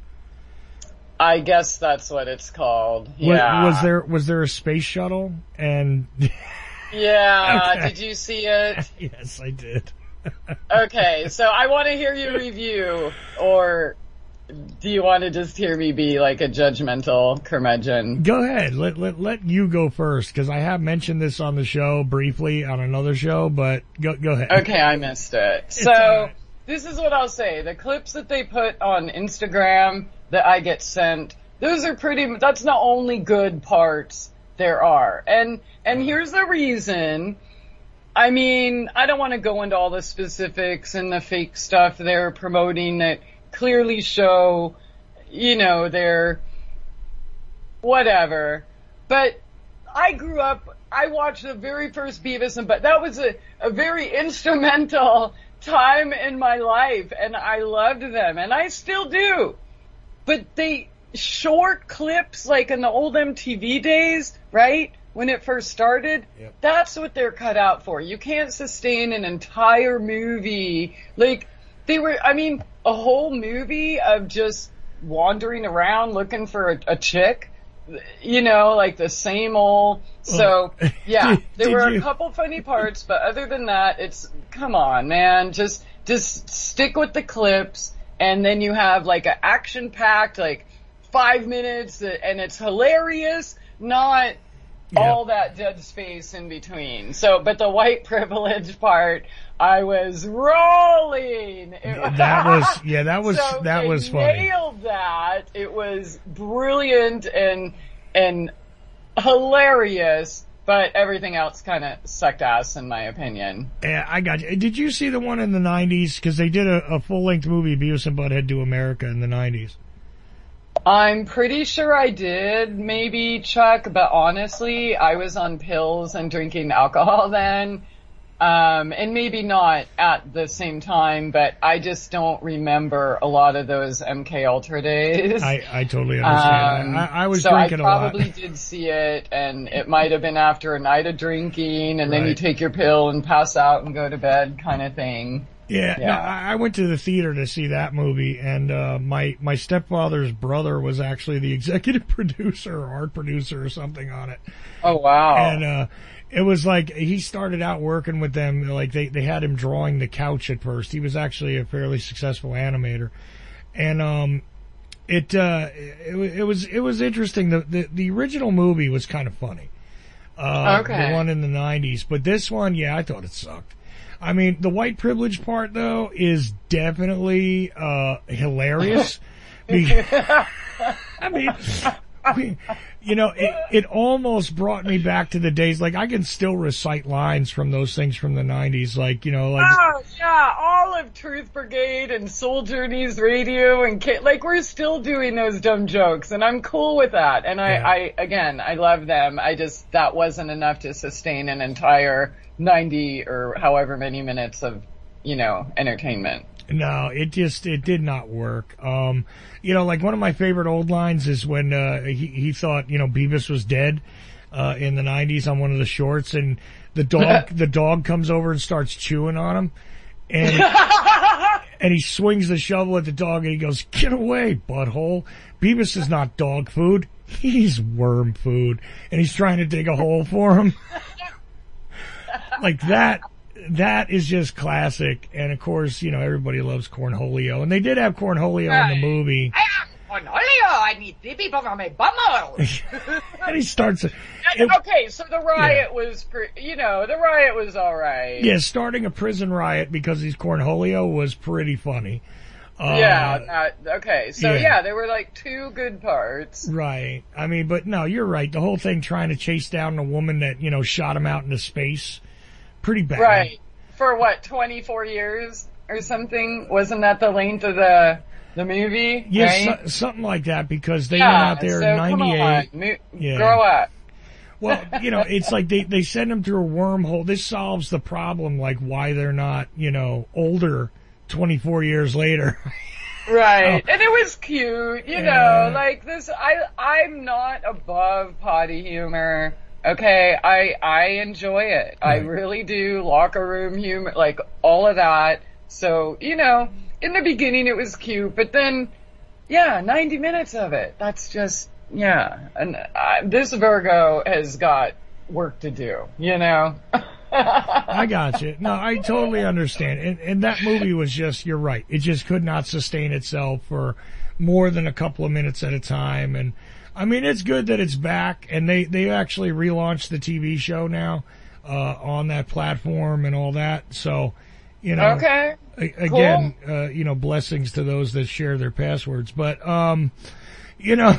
I guess that's what it's called. Was, Yeah. was there was there a space shuttle? And Yeah, Okay. did you see it? Yes, I did. Okay, so I want to hear your review, or do you want to just hear me be like a judgmental curmudgeon? Go ahead. Let let let you go first, because I have mentioned this on the show briefly on another show. But go go ahead. Okay, I missed it. It's So alright. this is what I'll say: the clips that they put on Instagram that I get sent, those are pretty. That's the only good parts there are, and and here's the reason. I mean, I don't want to go into all the specifics and the fake stuff they're promoting that clearly show, you know, they're whatever. But I grew up, I watched the very first Beavis and Butt. That was a, a very instrumental time in my life, and I loved them, and I still do. But they, short clips, like in the old M T V days, right? When it first started, Yep. that's what they're cut out for. You can't sustain an entire movie. Like, they were, I mean, a whole movie of just wandering around looking for a, a chick, you know, like the same old, so, Oh. yeah, Did- there did were you- a couple funny parts, but other than that, it's, come on, man, just, just stick with the clips, and then you have like an action-packed, like, five minutes, and it's hilarious, not all that dead space in between. So, but the white privilege part, I was rolling. It- That was yeah. That was so that they was funny. nailed that. It was brilliant and and hilarious, but everything else kind of sucked ass in my opinion. Yeah, I got you. Did you see the one in the nineties? Because they did a, a full length movie, Beavis and Butthead Do America, in the nineties. I'm pretty sure I did, maybe, Chuck, but honestly, I was on pills and drinking alcohol then. Um, and maybe not at the same time, but I just don't remember a lot of those M K Ultra days. I, I totally understand. Um, I, I was so drinking I a lot. probably did see it, and it might have been after a night of drinking, and then you Right. take your pill and pass out and go to bed kind of thing. Yeah, Yeah. no, I I went to the theater to see that movie, and uh, my my stepfather's brother was actually the executive producer or art producer or something on it. Oh, wow. And uh, it was like he started out working with them. Like they they had him drawing the couch at first. He was actually a fairly successful animator, and um, it uh, it, it was it was interesting. The, the the original movie was kind of funny. Uh, Okay. The one in the nineties, but this one, yeah, I thought it sucked. I mean, the white privilege part though is definitely uh hilarious. Because, I mean, we, you know, it, it almost brought me back to the days. Like I can still recite lines from those things from the nineties. Like you know, like Oh, yeah, all of Truth Brigade and Soul Journeys Radio and K- like we're still doing those dumb jokes, and I'm cool with that. And I, Yeah. I, again, I love them. I just, that wasn't enough to sustain an entire ninety or however many minutes of, you know, entertainment. no, it just it did not work. Um, you know, like one of my favorite old lines is when uh, he he thought you know Beavis was dead. uh, in the nineties on one of the shorts, and the dog, the dog comes over and starts chewing on him, and, and he swings the shovel at the dog and he goes, "Get away, butthole." Beavis is not dog food. He's worm food, and he's trying to dig a hole for him. Like that, that is just classic. And of course, you know, everybody loves Cornholio, and they did have Cornholio in the movie. Cornholio, I need three people from a bumhole. And he starts. It, okay, so the riot yeah. was, pre- you know, the riot was all right. Yeah, starting a prison riot because he's Cornholio was pretty funny. Uh, yeah, that, okay. So yeah. yeah, there were like two good parts. Right. I mean, but no, you're right. The whole thing trying to chase down the woman that, you know, shot him out into space. Pretty bad. Right. For what, twenty-four years or something? Wasn't that the length of the, the movie? Yeah, right? so, something like that because they yeah, went out there so in ninety-eight. Come on. Mo- yeah. Grow up. Well, you know, it's like they, they send them through a wormhole. This solves the problem, like why they're not, you know, older twenty-four years later. Right. Oh. And it was cute, you Yeah. know, like this, I, I'm not above potty humor. Okay. I, I enjoy it. I Right. really do. Locker room humor, like all of that. So, you know, in the beginning it was cute, but then, yeah, ninety minutes of it. That's just, yeah. And uh, this Virgo has got work to do, you know? I got you. No, I totally understand. And, and that movie was just, you're right. It just could not sustain itself for more than a couple of minutes at a time. And I mean, it's good that it's back and they, they actually relaunched the T V show now, uh, on that platform and all that. So, you know, okay. a, again, cool. uh, you know, blessings to those that share their passwords, but, um, you know,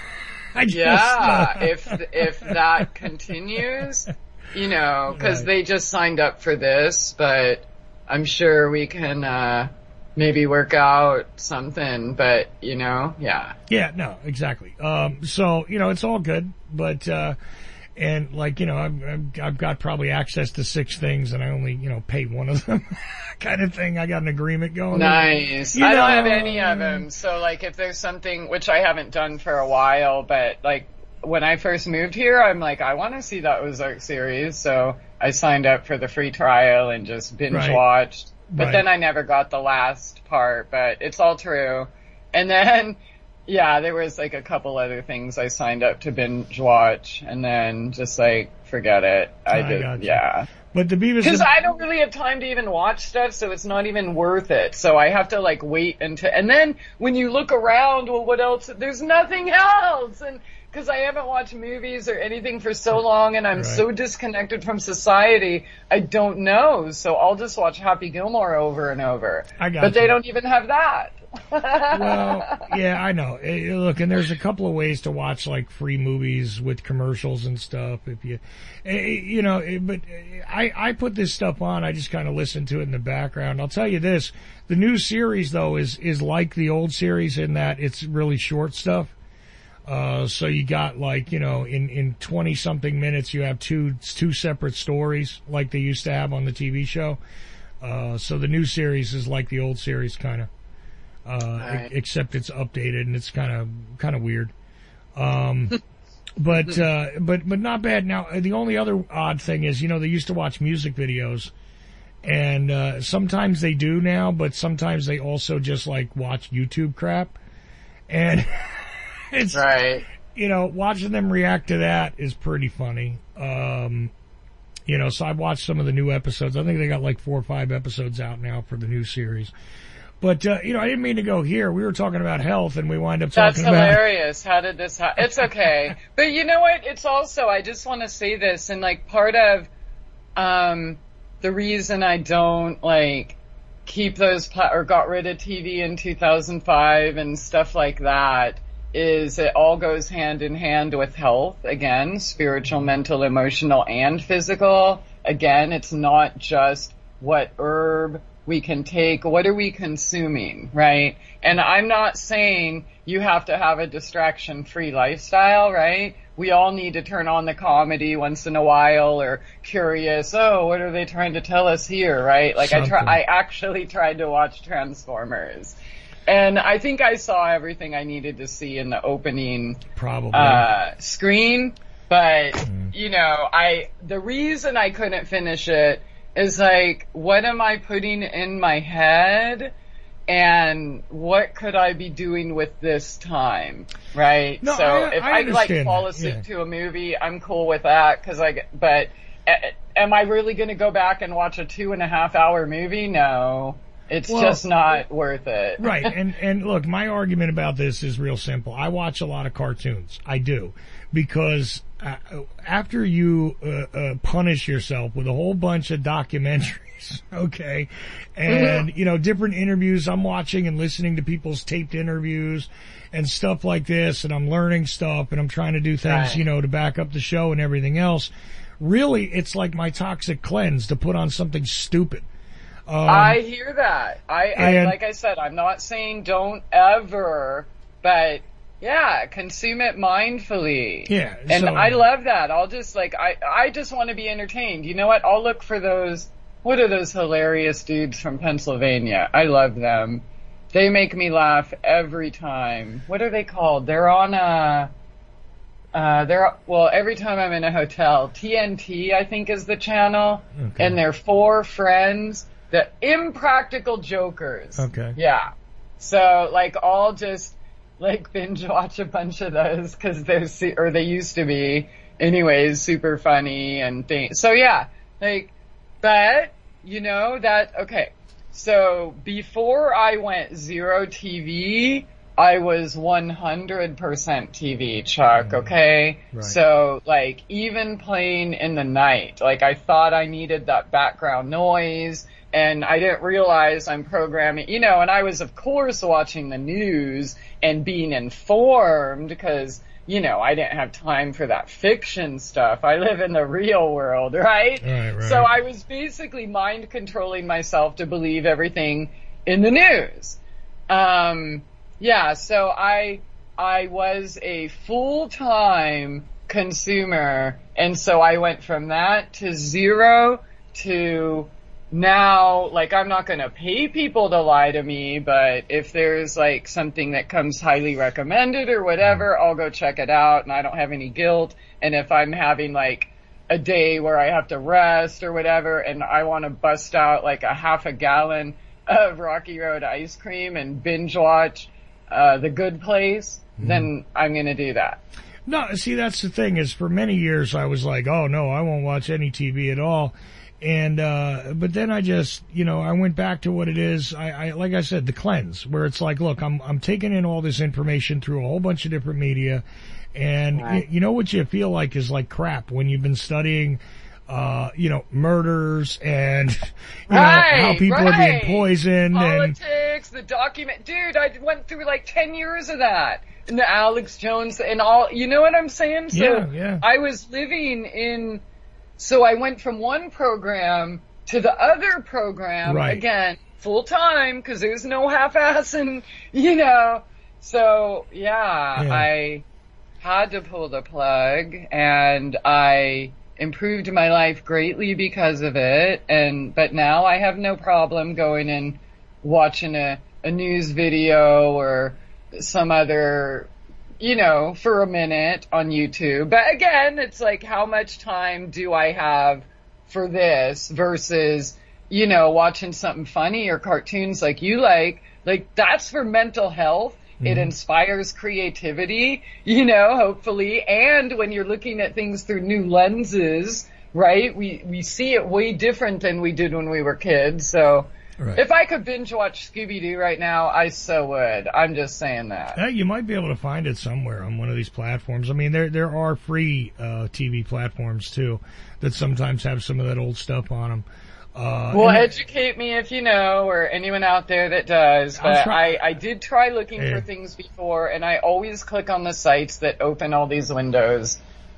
I just, yeah, uh, if, if that continues, you know, because Right. they just signed up for this, but I'm sure we can uh maybe work out something, but, you know, yeah. Yeah, no, exactly. Um, so, you know, it's all good, but, uh, and like, you know, I've, I've, I've got probably access to six things and I only, you know, pay one of them kind of thing. I got an agreement going. Nice. You I know, don't have any of them. So like if there's something, which I haven't done for a while, but like when I first moved here, I'm like, I want to see that Ozark series. So I signed up for the free trial and just binge Right. watched. But Right. then I never got the last part, but it's all true. And then, yeah, there was like a couple other things I signed up to binge watch and then just like, forget it. I, I did, gotcha. yeah. But the Beavis Because and- I don't really have time to even watch stuff, so it's not even worth it. So I have to like wait until, and then when you look around, well, what else? There's nothing else, and because I haven't watched movies or anything for so long, and I'm Right. so disconnected from society, I don't know. So I'll just watch Happy Gilmore over and over. I got but you. they don't even have that. Well, yeah, I know. Eh, Look, and there's a couple of ways to watch like free movies with commercials and stuff. If you, eh, you know, eh, but eh, I I put this stuff on. I just kind of listen to it in the background. I'll tell you this: the new series though is is like the old series in that it's really short stuff. Uh, so you got like, you know, in, in twenty something minutes, you have two, two separate stories like they used to have on the T V show. Uh, so the new series is like the old series kind of, uh, Right. e- except it's updated and it's kind of, kind of weird. Um, but, uh, but, but not bad. Now, the only other odd thing is, you know, they used to watch music videos and, uh, sometimes they do now, but sometimes they also just like watch YouTube crap and, it's, right. you know, watching them react to that is pretty funny. Um, you know, so I watched some of the new episodes. I think they got like four or five episodes out now for the new series. But, uh, you know, I didn't mean to go here. We were talking about health and we wind up That's talking about... hilarious. How did this happen? It's okay. But you know what? It's also, I just want to say this, and like part of, um, the reason I don't like keep those, pla- or got rid of T V in two thousand five and stuff like that is it all goes hand in hand with health. Again, spiritual, mental, emotional, and physical. Again, it's not just what herb we can take. What are we consuming, right? And I'm not saying you have to have a distraction-free lifestyle, right? We all need to turn on the comedy once in a while or curious, oh, what are they trying to tell us here, right? Like I try, I actually tried to watch Transformers. And I think I saw everything I needed to see in the opening Probably. uh, screen. But, mm. you know, I, the reason I couldn't finish it is like, what am I putting in my head? And what could I be doing with this time, right? No, so I, if I, I like fall that. asleep yeah. to a movie, I'm cool with that, cause I, but uh, am I really gonna go back and watch a two and a half hour movie? No. It's well, just not worth it. Right. And, and look, my argument about this is real simple. I watch a lot of cartoons. I do. Because uh, after you uh, uh, punish yourself with a whole bunch of documentaries, okay, and, you know, different interviews I'm watching and listening to people's taped interviews and stuff like this, and I'm learning stuff and I'm trying to do things, right. you know, to back up the show and everything else, really, it's like my toxic cleanse to put on something stupid. Um, I hear that. I, and, I, like I said, I'm not saying don't ever, but yeah, consume it mindfully. Yeah. And so, I love that. I'll just like, I, I just want to be entertained. You know what? I'll look for those, what are those hilarious dudes from Pennsylvania? I love them. They make me laugh every time. What are they called? They're on a, uh, they're, well, every time I'm in a hotel, T N T, I think is the channel. Okay. And they're four friends. The Impractical Jokers. Okay. Yeah. So, like, I'll just, like, binge watch a bunch of those, cause they're, su- or they used to be, anyways, super funny and things. So, yeah. Like, but, you know, that, okay. So, before I went zero T V, I was one hundred percent T V, Chuck, okay? Right. So, like, even playing in the night, like, I thought I needed that background noise, and I didn't realize I'm programming, you know, and I was, of course, watching the news and being informed, because, you know, I didn't have time for that fiction stuff. I live in the real world, right? Right, right. So I was basically mind controlling myself to believe everything in the news. Um... Yeah, so I, I was a full-time consumer, and so I went from that to zero to now, like, I'm not gonna pay people to lie to me, but if there's, like, something that comes highly recommended or whatever, I'll go check it out, and I don't have any guilt, and if I'm having, like, a day where I have to rest or whatever, and I want to bust out, like, a half a gallon of Rocky Road ice cream and binge watch Uh, The Good Place, mm. then I'm gonna do that. No, see, that's the thing is for many years I was like, oh no, I won't watch any T V at all. And, uh, but then I just, you know, I went back to what it is. I, I, like I said, the cleanse, where it's like, look, I'm, I'm taking in all this information through a whole bunch of different media. And right. you, you know what you feel like is like crap when you've been studying, uh, you know, murders and, you right, know, how people right. are being poisoned. Politics, and the document. Dude, I went through like ten years of that. And the Alex Jones and all, you know what I'm saying? So yeah, yeah. I was living in, so I went from one program to the other program, right. again, full time, because there's no half-assing, you know. So, yeah, yeah, I had to pull the plug, and I improved my life greatly because of it, and but now I have no problem going and watching a, a news video or some other, you know, for a minute on YouTube. But again, it's like, how much time do I have for this versus, you know, watching something funny or cartoons like you like. Like, that's for mental health. Mm-hmm. It inspires creativity, you know, hopefully. And when you're looking at things through new lenses, right, we, we see it way different than we did when we were kids. So right. if I could binge watch Scooby-Doo right now, I so would. I'm just saying that. Uh, you might be able to find it somewhere on one of these platforms. I mean, there there are free uh, T V platforms, too, that sometimes have some of that old stuff on them. Uh, well, educate me if you know, or anyone out there that does, but I, I did try looking yeah. for things before, and I always click on the sites that open all these windows.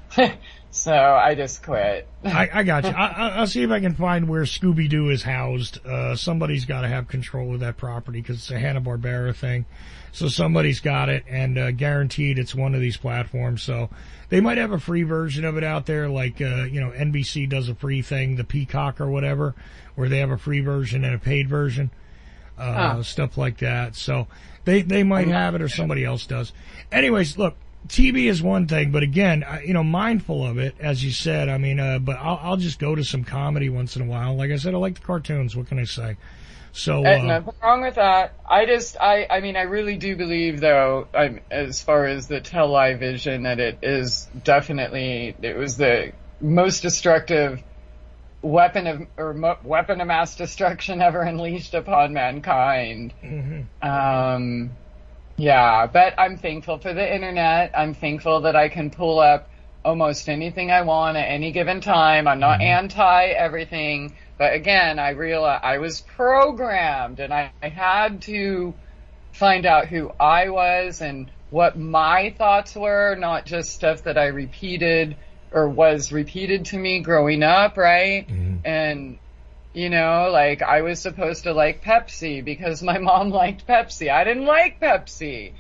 So I just quit. I, I got you. I, I'll see if I can find where Scooby-Doo is housed. Uh, somebody's got to have control of that property because it's a Hanna-Barbera thing. So somebody's got it, and uh, guaranteed it's one of these platforms. So they might have a free version of it out there, like, uh, you know, N B C does a free thing, the Peacock or whatever, where they have a free version and a paid version, uh, huh. stuff like that. So they, they might have it or somebody else does. Anyways, look, T V is one thing, but again, I, you know, mindful of it, as you said. I mean, uh, but I'll, I'll just go to some comedy once in a while. Like I said, I like the cartoons. What can I say? So, Uh, uh, nothing wrong with that. I just, I, I mean, I really do believe, though, I'm, as far as the television, that it is definitely, it was the most destructive weapon of, or mo- weapon of mass destruction ever unleashed upon mankind. Mm-hmm. Um, yeah, but I'm thankful for the internet. I'm thankful that I can pull up almost anything I want at any given time. I'm not Mm-hmm. anti everything. But again, I realized I was programmed, and I, I had to find out who I was and what my thoughts were, not just stuff that I repeated or was repeated to me growing up, right? Mm-hmm. And, you know, like, I was supposed to like Pepsi because my mom liked Pepsi. I didn't like Pepsi.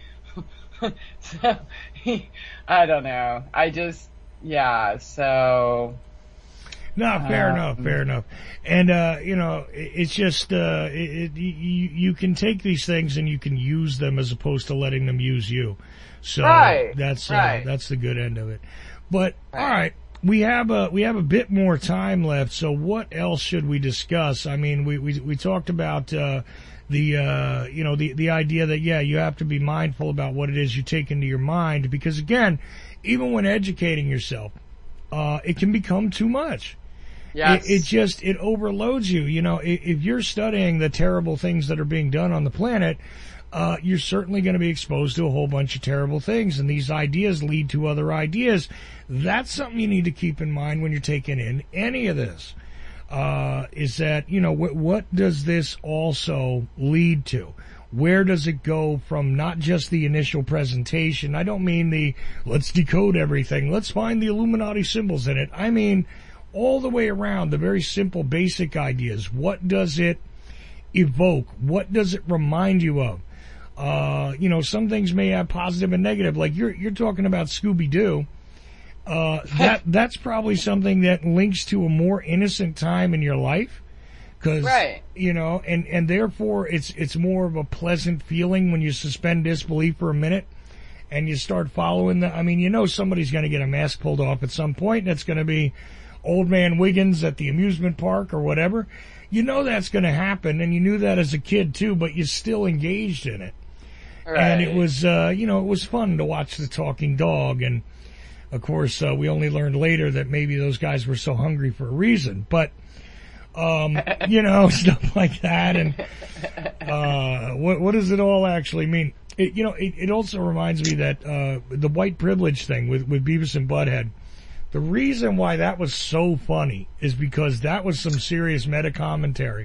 So, I don't know. I just, yeah, so... No, fair Um, enough, fair enough. And, uh, you know, it, it's just, uh, it, it, you, you can take these things and you can use them as opposed to letting them use you. So Right, that's, uh, right. that's the good end of it. But, alright, we have a, we have a bit more time left, so what else should we discuss? I mean, we, we, we talked about, uh, the, uh, you know, the, the idea that, yeah, you have to be mindful about what it is you take into your mind, because again, even when educating yourself, uh, it can become too much. Yes. It, it just, it overloads you. You know, if, if you're studying the terrible things that are being done on the planet, uh, you're certainly going to be exposed to a whole bunch of terrible things, and these ideas lead to other ideas. That's something you need to keep in mind when you're taking in any of this. Uh, is that, you know, what, what does this also lead to? Where does it go from not just the initial presentation? I don't mean the, let's decode everything, let's find the Illuminati symbols in it. I mean, all the way around, the very simple, basic ideas. What does it evoke? What does it remind you of? Uh, you know, some things may have positive and negative. Like you're you're talking about Scooby-Doo. Uh, that that's probably something that links to a more innocent time in your life, because Right. you know, and and therefore it's it's more of a pleasant feeling when you suspend disbelief for a minute and you start following the. I mean, you know, somebody's going to get a mask pulled off at some point, and it's going to be Old Man Wiggins at the amusement park or whatever. You know that's going to happen, and you knew that as a kid too, but you're still engaged in it. Right. And it was, uh, you know, it was fun to watch the talking dog. And of course, uh, we only learned later that maybe those guys were so hungry for a reason. But, um, you know, stuff like that. And, uh, what, what does it all actually mean? It, you know, it, it also reminds me that, uh, the white privilege thing with, with Beavis and Butthead. The reason why that was so funny is because that was some serious meta commentary,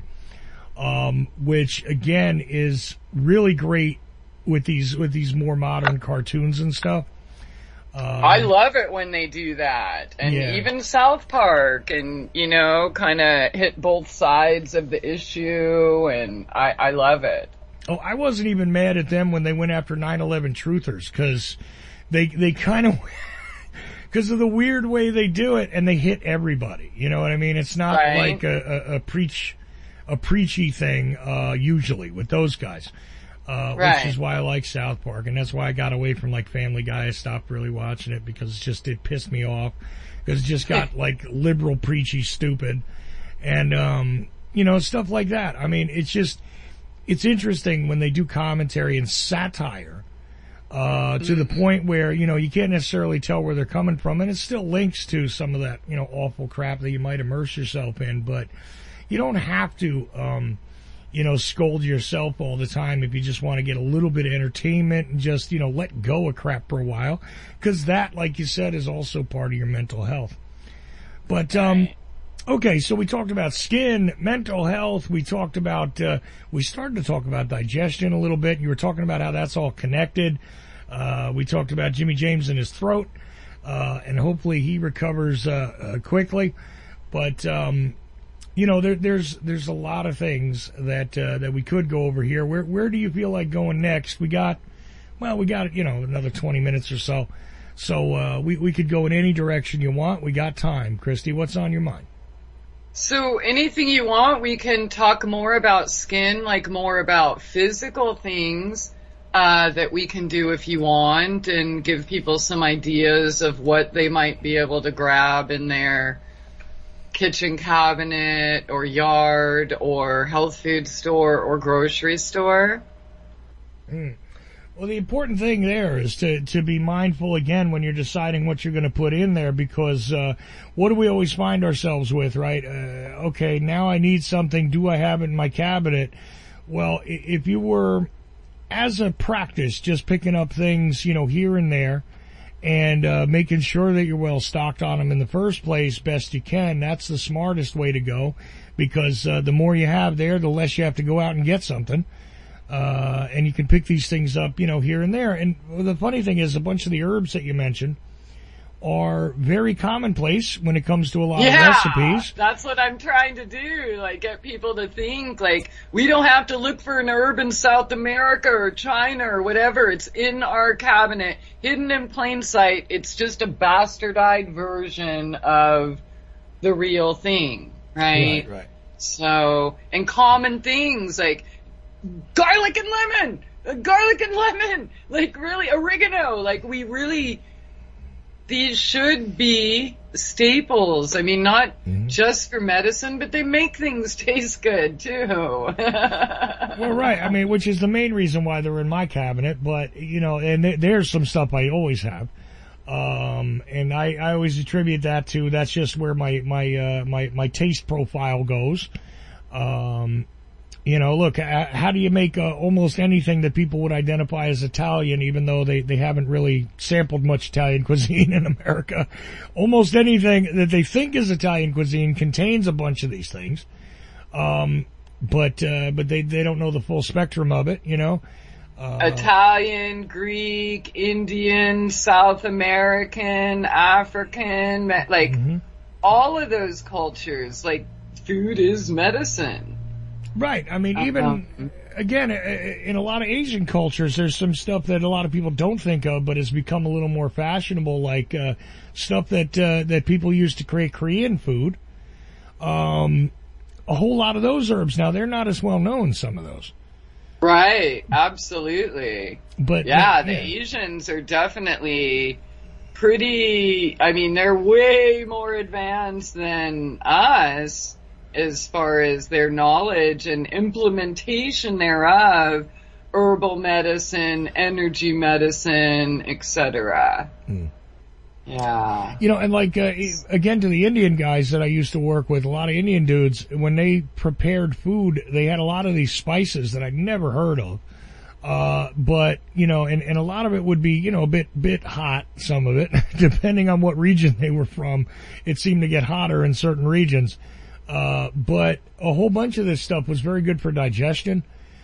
um, which again is really great with these with these more modern cartoons and stuff. Um, I love it when they do that. And Yeah. even South Park, and, you know, kind of hit both sides of the issue, and I, I love it. Oh, I wasn't even mad at them when they went after nine eleven truthers, because they they kind of because of the weird way they do it, and they hit everybody. You know what I mean? It's not Right. like a, a, a preach a preachy thing uh, usually with those guys. Uh, Right. Which is why I like South Park, and that's why I got away from like Family Guy. I stopped really watching it because it's just it pissed me off because it just got like liberal, preachy, stupid, and um, you know, stuff like that. I mean, it's just it's interesting when they do commentary and satire uh, to the point where you know you can't necessarily tell where they're coming from, and it still links to some of that you know awful crap that you might immerse yourself in, but you don't have to. Um, you know, scold yourself all the time if you just want to get a little bit of entertainment and just, you know, let go of crap for a while. Because that, like you said, is also part of your mental health. But, um, okay, so we talked about skin, mental health. We talked about, uh, we started to talk about digestion a little bit. You were talking about how that's all connected. Uh, we talked about Jimmy James and his throat. Uh, and hopefully he recovers, uh, uh quickly. But, um, you know, there, there's there's a lot of things that uh, that we could go over here. Where where do you feel like going next? We got, well, we got you know another twenty minutes or so, so uh, we we could go in any direction you want. We got time, Christy. What's on your mind? So anything you want, we can talk more about skin, like more about physical things. uh, that we can do if you want, and give people some ideas of what they might be able to grab in their kitchen cabinet or yard or health food store or grocery store. Mm. Well, the important thing there is to, to be mindful again when you're deciding what you're going to put in there, because uh, what do we always find ourselves with, right? Uh, okay, now I need something. Do I have it in my cabinet? Well, if you were, as a practice, just picking up things, you know, here and there, and uh, making sure that you're well stocked on them in the first place, best you can, that's the smartest way to go, because uh, the more you have there, the less you have to go out and get something. Uh, and you can pick these things up, you know, here and there. And the funny thing is, a bunch of the herbs that you mentioned are very commonplace when it comes to a lot yeah, of recipes. That's what I'm trying to do, like get people to think, like, we don't have to look for an herb in South America or China or whatever. It's in our cabinet, hidden in plain sight. It's just a bastardized version of the real thing, right? Right, right. So, and common things like garlic and lemon, uh, garlic and lemon, like really oregano, like we really, these should be staples. I mean, not mm-hmm. just for medicine, but they make things taste good too. Well, right. I mean, which is the main reason why they're in my cabinet, but you know, and th- there's some stuff I always have. Um, and I, I always attribute that to, that's just where my, my, uh, my, my taste profile goes. Um, You know, look, how do you make uh, almost anything that people would identify as Italian, even though they, they haven't really sampled much Italian cuisine in America? Almost anything that they think is Italian cuisine contains a bunch of these things. Um, but, uh, but they, they don't know the full spectrum of it, you know? Uh, Italian, Greek, Indian, South American, African, like, mm-hmm. all of those cultures, like, food is medicine. Right. I mean, even, again, in a lot of Asian cultures, there's some stuff that a lot of people don't think of, but has become a little more fashionable, like uh, stuff that uh, that people use to create Korean food. Um, a whole lot of those herbs, now, they're not as well known, some of those. Right. Absolutely. But Yeah, uh, the yeah. Asians are definitely pretty, I mean, they're way more advanced than us as far as their knowledge and implementation thereof, herbal medicine, energy medicine, et cetera. Mm. Yeah. You know, and like, uh, again, to the Indian guys that I used to work with, a lot of Indian dudes, when they prepared food, they had a lot of these spices that I'd never heard of. Uh, but, you know, and, and a lot of it would be, you know, a bit, bit hot, some of it, depending on what region they were from. It seemed to get hotter in certain regions. Uh, but a whole bunch of this stuff was very good for digestion.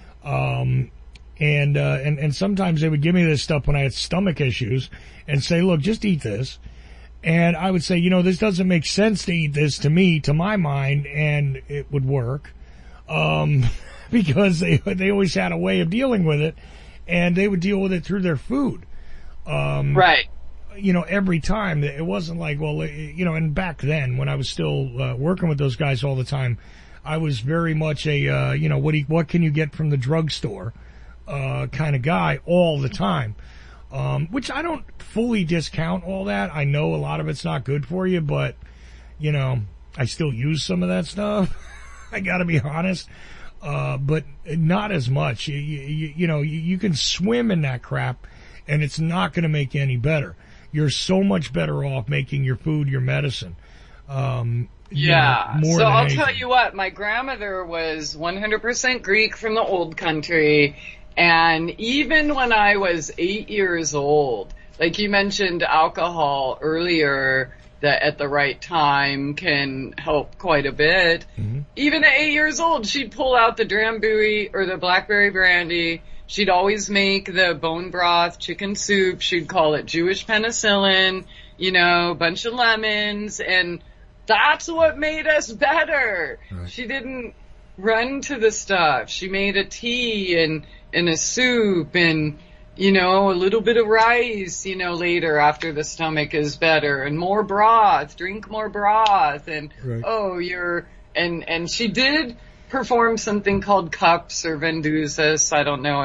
Um, and, uh, and, and sometimes they would give me this stuff when I had stomach issues and say, look, just eat this. And I would say, you know, this doesn't make sense to eat this to me, to my mind, and it would work. Um, because they, they always had a way of dealing with it, and they would deal with it through their food. Um, right. You know, every time. It wasn't like, well, you know, and back then when I was still uh, working with those guys all the time, I was very much a, uh, you know, what do you, what can you get from the drugstore, uh, kind of guy all the time. Um, which I don't fully discount all that. I know a lot of it's not good for you, but, you know, I still use some of that stuff. I gotta be honest. Uh, but not as much. You, you, you know, you, you can swim in that crap and it's not gonna make you any better. You're so much better off making your food your medicine. Um, yeah. You know, more so than I'll anything. tell you what, my grandmother was one hundred percent Greek from the old country. And even when I was eight years old, like you mentioned alcohol earlier, that at the right time can help quite a bit. Mm-hmm. Even at eight years old, she'd pull out the Drambuie or the blackberry brandy. She'd always make the bone broth chicken soup. She'd call it Jewish penicillin, you know, a bunch of lemons, and that's what made us better. Right. She didn't run to the stuff. She made a tea and, and a soup and, you know, a little bit of rice, you know, later after the stomach is better, and more broth, drink more broth, and, right. oh, you're, and, and she did perform something called cups or venduzas. I don't know if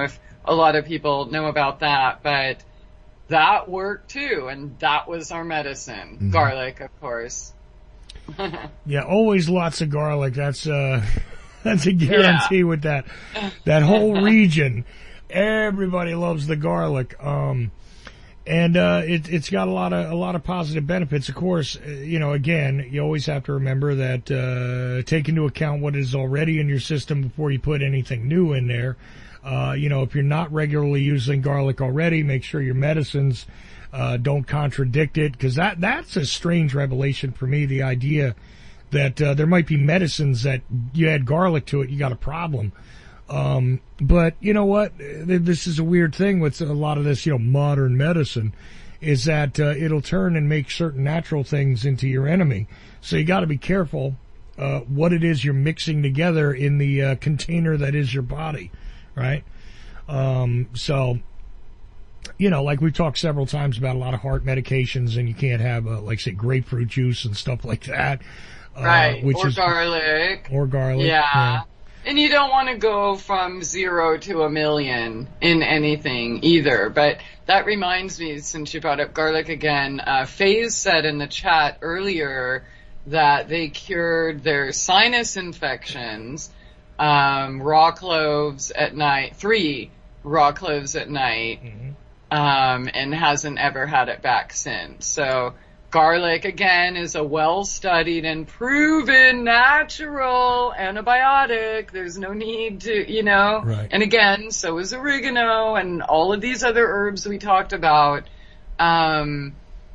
a lot of people know about that, but that worked too, and that was our medicine. Mm-hmm. Garlic, of course. Yeah, always lots of garlic. That's uh, that's a guarantee yeah. with that that whole region. Everybody loves the garlic, um, and uh, it, it's got a lot of a lot of positive benefits. Of course, you know, again, you always have to remember that uh, take into account what is already in your system before you put anything new in there. Uh, you know, if you're not regularly using garlic already, make sure your medicines uh, don't contradict it, because that that's a strange revelation for me. The idea that uh, there might be medicines that you add garlic to it, you got a problem. Um, but you know what? This is a weird thing with a lot of this, you know, modern medicine, is that uh, it'll turn and make certain natural things into your enemy. So you got to be careful uh, what it is you're mixing together in the uh, container that is your body. Right? Um, so, you know, like we've talked several times about a lot of heart medications, and you can't have, uh, like, say, grapefruit juice and stuff like that. Uh, right. Which or is, garlic. Or garlic. Yeah. yeah. And you don't want to go from zero to a million in anything either. But that reminds me, since you brought up garlic again, uh, FaZe said in the chat earlier that they cured their sinus infections Um, raw cloves at night, three raw cloves at night, mm-hmm. um, and hasn't ever had it back since. So garlic, again, is a well-studied and proven natural antibiotic. There's no need to, you know, right. And again, so is oregano and all of these other herbs we talked about. Um,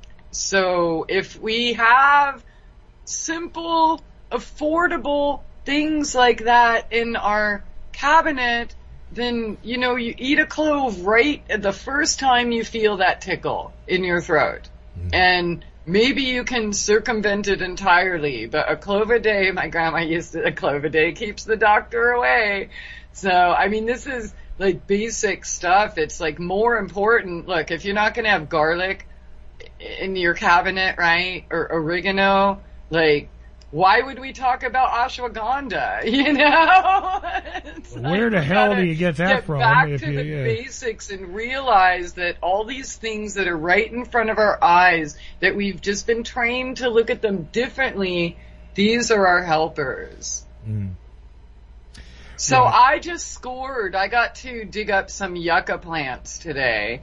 so if we have simple, affordable things like that in our cabinet, then, you know, you eat a clove right at the first time you feel that tickle in your throat. Mm. And maybe you can circumvent it entirely, but a clove a day, my grandma used to, a clove a day keeps the doctor away. So, I mean, this is like basic stuff. It's like more important. Look, if you're not going to have garlic in your cabinet, right, or oregano, like, why would we talk about ashwagandha? You know, where like the hell do you get that get from? Back if to you, the yeah. basics and realize that all these things that are right in front of our eyes, that we've just been trained to look at them differently, these are our helpers. Mm. So yeah. I just scored. I got to dig up some yucca plants today,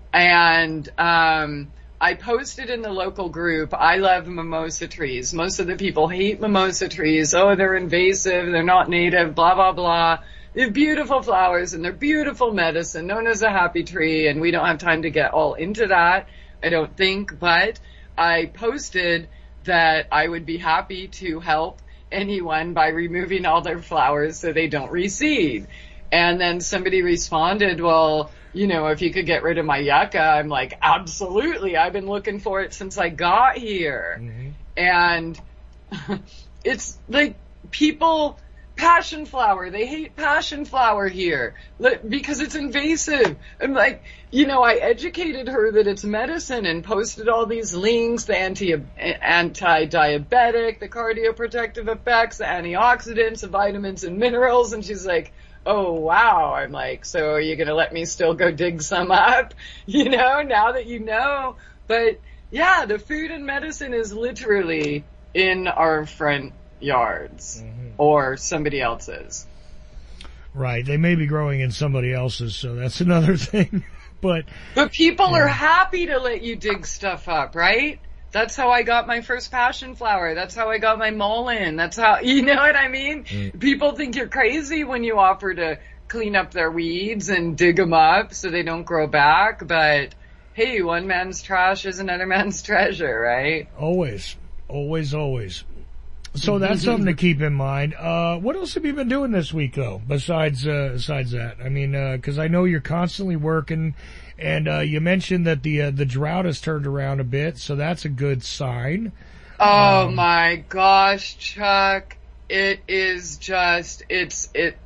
and um. I posted in the local group, I love mimosa trees. Most of the people hate mimosa trees. Oh, they're invasive, they're not native, blah, blah, blah. They have beautiful flowers and they're beautiful medicine, known as a happy tree, and we don't have time to get all into that, I don't think. But I posted that I would be happy to help anyone by removing all their flowers so they don't reseed. And then somebody responded, well, you know, if you could get rid of my yucca, I'm like, absolutely. I've been looking for it since I got here. Mm-hmm. And it's like people, passion flower, they hate passion flower here because it's invasive. I'm like, you know, I educated her that it's medicine and posted all these links, the anti, anti-diabetic, the cardioprotective effects, the antioxidants, the vitamins and minerals. And she's like, oh, wow. I'm like, so are you going to let me still go dig some up? You know, now that you know. But yeah, the food and medicine is literally in our front yards mm-hmm. or somebody else's. Right. They may be growing in somebody else's, so that's another thing. But but people yeah. are happy to let you dig stuff up, right? That's how I got my first passion flower. That's how I got my mullein. That's how, you know what I mean? Mm. People think you're crazy when you offer to clean up their weeds and dig them up so they don't grow back. But hey, one man's trash is another man's treasure, right? Always, always, always. So that's something to keep in mind. Uh, what else have you been doing this week though, besides, uh, besides that? I mean, uh, cause I know you're constantly working. And, uh, you mentioned that the, uh, the drought has turned around a bit, so that's a good sign. Oh um, my gosh, Chuck. It is just, it's, it,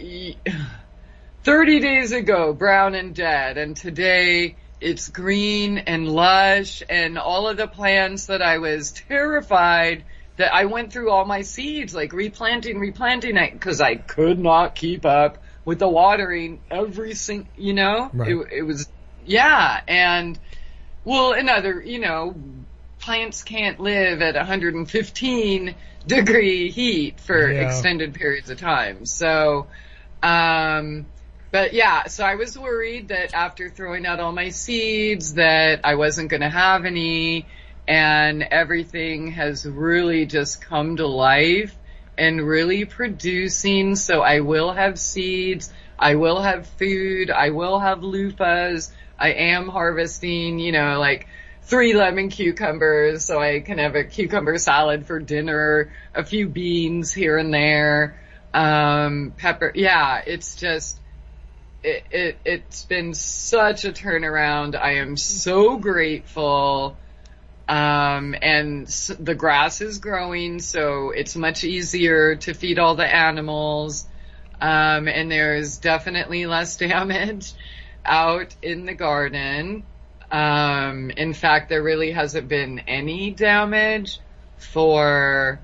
thirty days ago, brown and dead, and today it's green and lush, and all of the plants that I was terrified that I went through all my seeds, like replanting, replanting, because I could not keep up with the watering every sing, you know, Right. it, it was, yeah. And well, another, you know, plants can't live at one hundred fifteen degree heat for Yeah. extended periods of time. So, um, but yeah, so I was worried that after throwing out all my seeds that I wasn't going to have any, and everything has really just come to life and really producing. So I will have seeds, I will have food, I will have loofahs, I am harvesting, you know, like three lemon cucumbers so I can have a cucumber salad for dinner, a few beans here and there, um, pepper. Yeah, it's just, It, it, it's been such a turnaround. I am so grateful. Um, and s- the grass is growing, so it's much easier to feed all the animals. Um, and there's definitely less damage out in the garden. Um, in fact, there really hasn't been any damage for,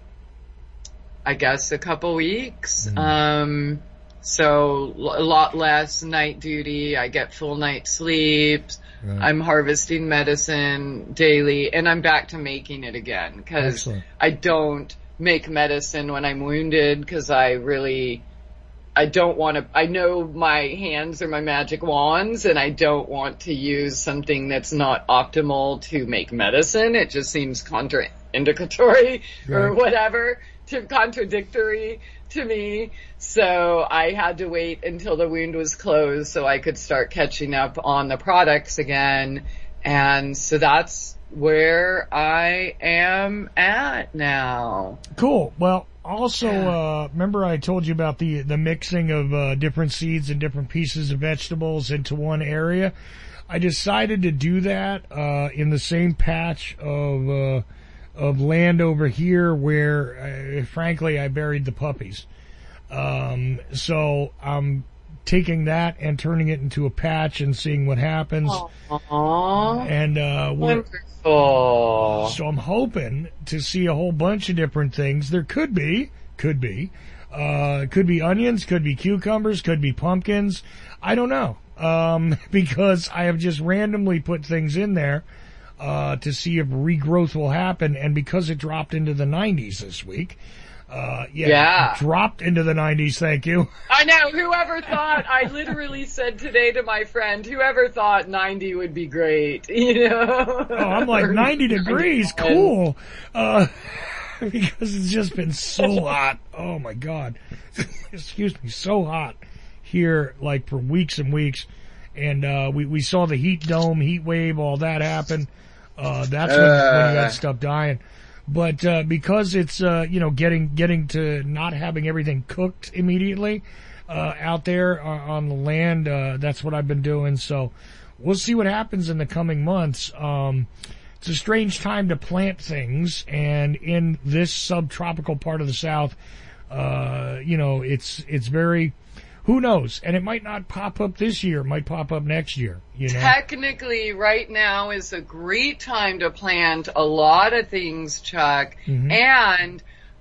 I guess, a couple weeks. Mm. Um, So a lot less night duty. I get full night sleeps. Right. I'm harvesting medicine daily, and I'm back to making it again because I don't make medicine when I'm wounded because I really, I don't want to, I know my hands are my magic wands and I don't want to use something that's not optimal to make medicine. It just seems contraindicatory right. or whatever, to contradictory to me. So I had to wait until the wound was closed so I could start catching up on the products again. And so that's where I am at now. Cool. Well, also, uh, remember I told you about the, the mixing of, uh, different seeds and different pieces of vegetables into one area? I decided to do that, uh, in the same patch of, uh, of land over here where, uh, frankly, I buried the puppies. Um, so I'm taking that and turning it into a patch and seeing what happens. Aww. And, uh, we're, wonderful. So I'm hoping to see a whole bunch of different things. There could be, could be, uh, could be onions, could be cucumbers, could be pumpkins. I don't know. Um, because I have just randomly put things in there, uh, to see if regrowth will happen. And because it dropped into the nineties this week, uh, yeah, yeah. It dropped into the nineties. Thank you. I know. Whoever thought, I literally said today to my friend, whoever thought ninety would be great, you know? Oh, I'm like ninety degrees. Cool. Uh, because it's just been so hot. Oh my God. Excuse me. So hot here, like for weeks and weeks. And, uh, we, we saw the heat dome, heat wave, all that happen. Uh, that's when, uh, when you got stuff dying. But, uh, because it's, uh, you know, getting, getting to not having everything cooked immediately, uh, out there on the land, uh, that's what I've been doing. So we'll see what happens in the coming months. Um, it's a strange time to plant things. And in this subtropical part of the South, uh, you know, it's, it's very, who knows? And it might not pop up this year. It might pop up next year, you know? Technically, right now is a great time to plant a lot of things, Chuck. Mm-hmm. And,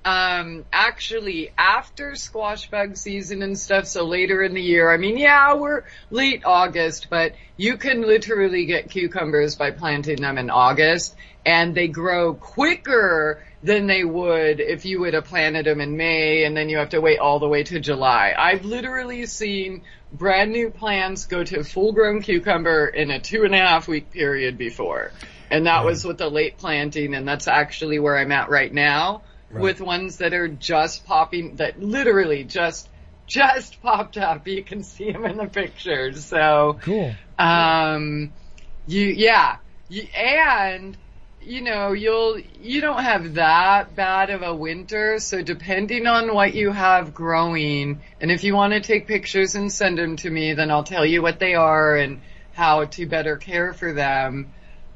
um, actually, after squash bug season and stuff, so later in the year, I mean, yeah, we're late August, but you can literally get cucumbers by planting them in August, and they grow quicker than they would if you would have planted them in May, and then you have to wait all the way to July. I've literally seen brand new plants go to full grown cucumber in a two and a half week period before. And that was with the late planting, and that's actually where I'm at right now, right. with ones that are just popping, that literally just, just popped up. You can see them in the pictures. So, cool. Um, you, yeah, you, and, you know, you'll, you don't have that bad of a winter, so depending on what you have growing, and if you want to take pictures and send them to me, then I'll tell you what they are and how to better care for them.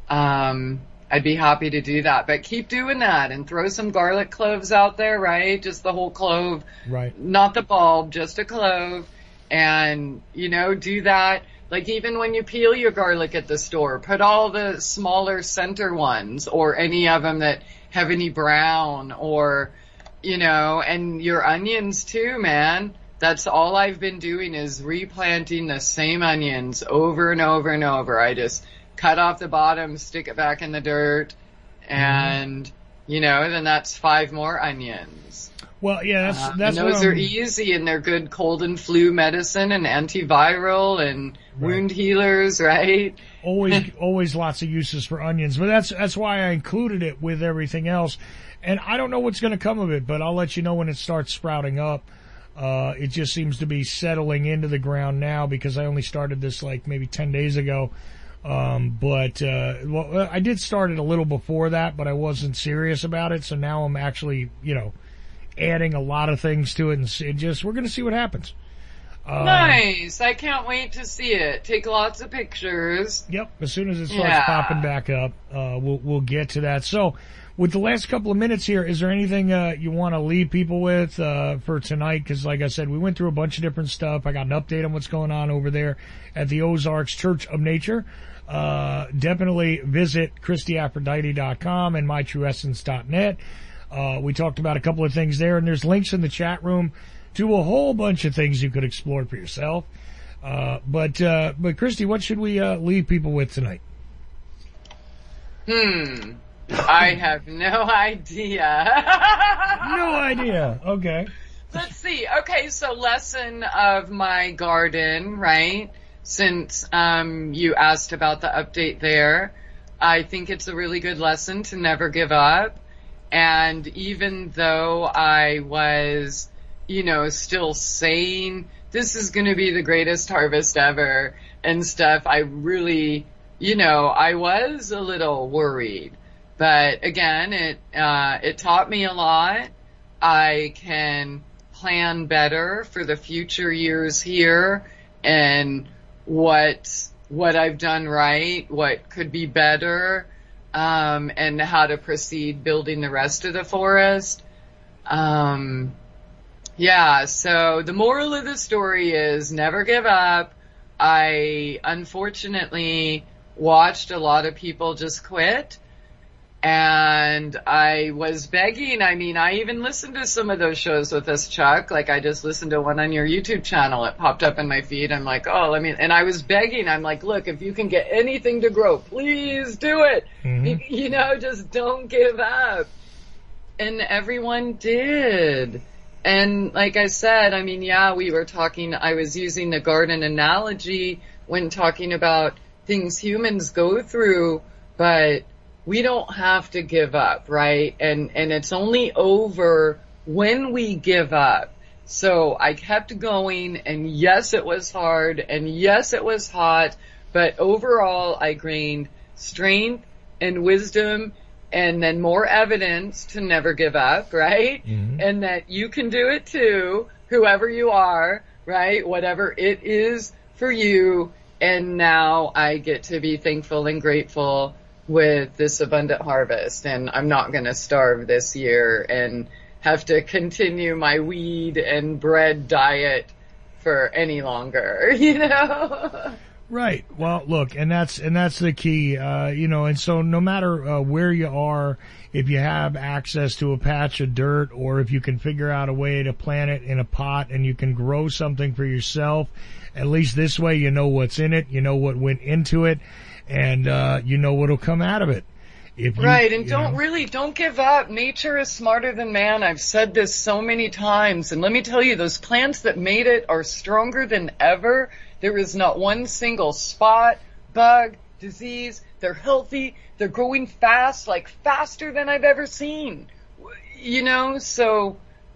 Um, I'd be happy to do that, but keep doing that and throw some garlic cloves out there, right? Just the whole clove. Right. Not the bulb, just a clove. And, you know, do that. Like even when you peel your garlic at the store, put all the smaller center ones or any of them that have any brown or, you know, and your onions too, man. That's all I've been doing is replanting the same onions over and over and over. I just cut off the bottom, stick it back in the dirt, and, mm-hmm. you know, then that's five more onions. Well, yeah, that's, uh, that's and those what are I'm... easy, and they're good cold and flu medicine and antiviral and right. wound healers, right? Always, always lots of uses for onions, but that's, that's why I included it with everything else. And I don't know what's going to come of it, but I'll let you know when it starts sprouting up. Uh, it just seems to be settling into the ground now because I only started this like maybe ten days ago. Um, but, uh, well, I did start it a little before that, but I wasn't serious about it. So now I'm actually, you know, adding a lot of things to it, and it just, we're going to see what happens. Um, nice. I can't wait to see it. Take lots of pictures. Yep. As soon as it starts yeah. popping back up, uh, we'll, we'll get to that. So with the last couple of minutes here, is there anything, uh, you want to leave people with, uh, for tonight? Cause like I said, we went through a bunch of different stuff. I got an update on what's going on over there at the Ozarks Church of Nature. Uh, definitely visit Christy Aphrodite dot com and my true essence dot net. Uh, we talked about a couple of things there, and there's links in the chat room to a whole bunch of things you could explore for yourself. Uh, but, uh, but Christy, what should we, uh, leave people with tonight? Hmm. I have no idea. No idea. Okay. Let's see. Okay, so lesson of my garden, right? Since, um, you asked about the update there, I think it's a really good lesson to never give up. And even though I was, you know, still saying this is going to be the greatest harvest ever and stuff, I really, you know, I was a little worried. But again, it, uh, it taught me a lot. I can plan better for the future years here and what, what I've done right, what could be better. Um, and how to proceed building the rest of the forest. Um, yeah, so the moral of the story is never give up. I unfortunately watched a lot of people just quit, and I was begging. I mean, I even listened to some of those shows with us, Chuck. Like, I just listened to one on your YouTube channel. It popped up in my feed. I'm like, oh, let me, and I was begging. I'm like, look, if you can get anything to grow, please do it. Mm-hmm. You, you know, just don't give up. And everyone did. And like I said, I mean, yeah, we were talking, I was using the garden analogy when talking about things humans go through, but we don't have to give up, right? And, and it's only over when we give up. So I kept going, and yes, it was hard, and yes, it was hot, but overall I gained strength and wisdom and then more evidence to never give up, right? Mm-hmm. And that you can do it too, whoever you are, right? Whatever it is for you. And now I get to be thankful and grateful with this abundant harvest, and I'm not going to starve this year and have to continue my weed and bread diet for any longer, you know? Right. Well, look, and that's, and that's the key, uh, you know, and so no matter uh, where you are, if you have access to a patch of dirt, or if you can figure out a way to plant it in a pot and you can grow something for yourself, at least this way you know what's in it, you know what went into it, and uh you know what'll come out of it. If you, right, and don't know. really, don't give up. Nature is smarter than man. I've said this so many times, and let me tell you, those plants that made it are stronger than ever. There is not one single spot, bug, disease. They're healthy. They're growing fast, like faster than I've ever seen. You know, so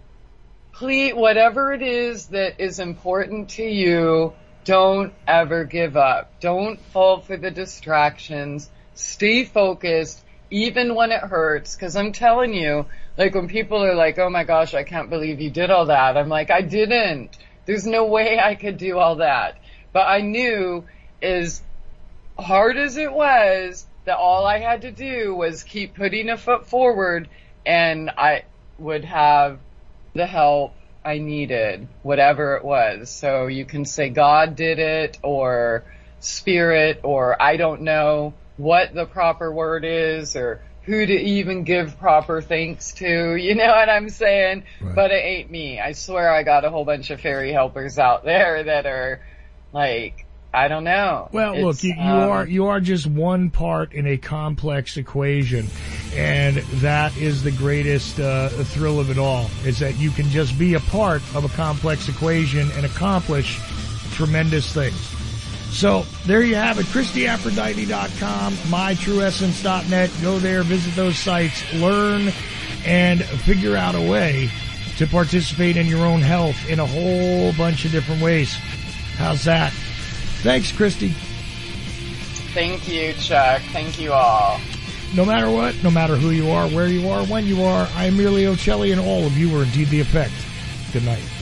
please, whatever it is that is important to you, don't ever give up. Don't fall for the distractions. Stay focused, even when it hurts. Because I'm telling you, like when people are like, oh my gosh, I can't believe you did all that. I'm like, I didn't. There's no way I could do all that. But I knew, as hard as it was, that all I had to do was keep putting a foot forward, and I would have the help I needed, whatever it was. So you can say God did it, or spirit, or I don't know what the proper word is, or who to even give proper thanks to, you know what I'm saying? Right. But it ain't me. I swear I got a whole bunch of fairy helpers out there that are like, I don't know. Well, It's, look, you, you um, are you are just one part in a complex equation, and that is the greatest uh, thrill of it all. Is that you can just be a part of a complex equation and accomplish tremendous things. So there you have it. Christy Aphrodite dot com, my true essence dot net. Go there, visit those sites, learn, and figure out a way to participate in your own health in a whole bunch of different ways. How's that? Thanks, Christy. Thank you, Chuck. Thank you all. No matter what, no matter who you are, where you are, when you are, I am merely Ocelli, and all of you are indeed the effect. Good night.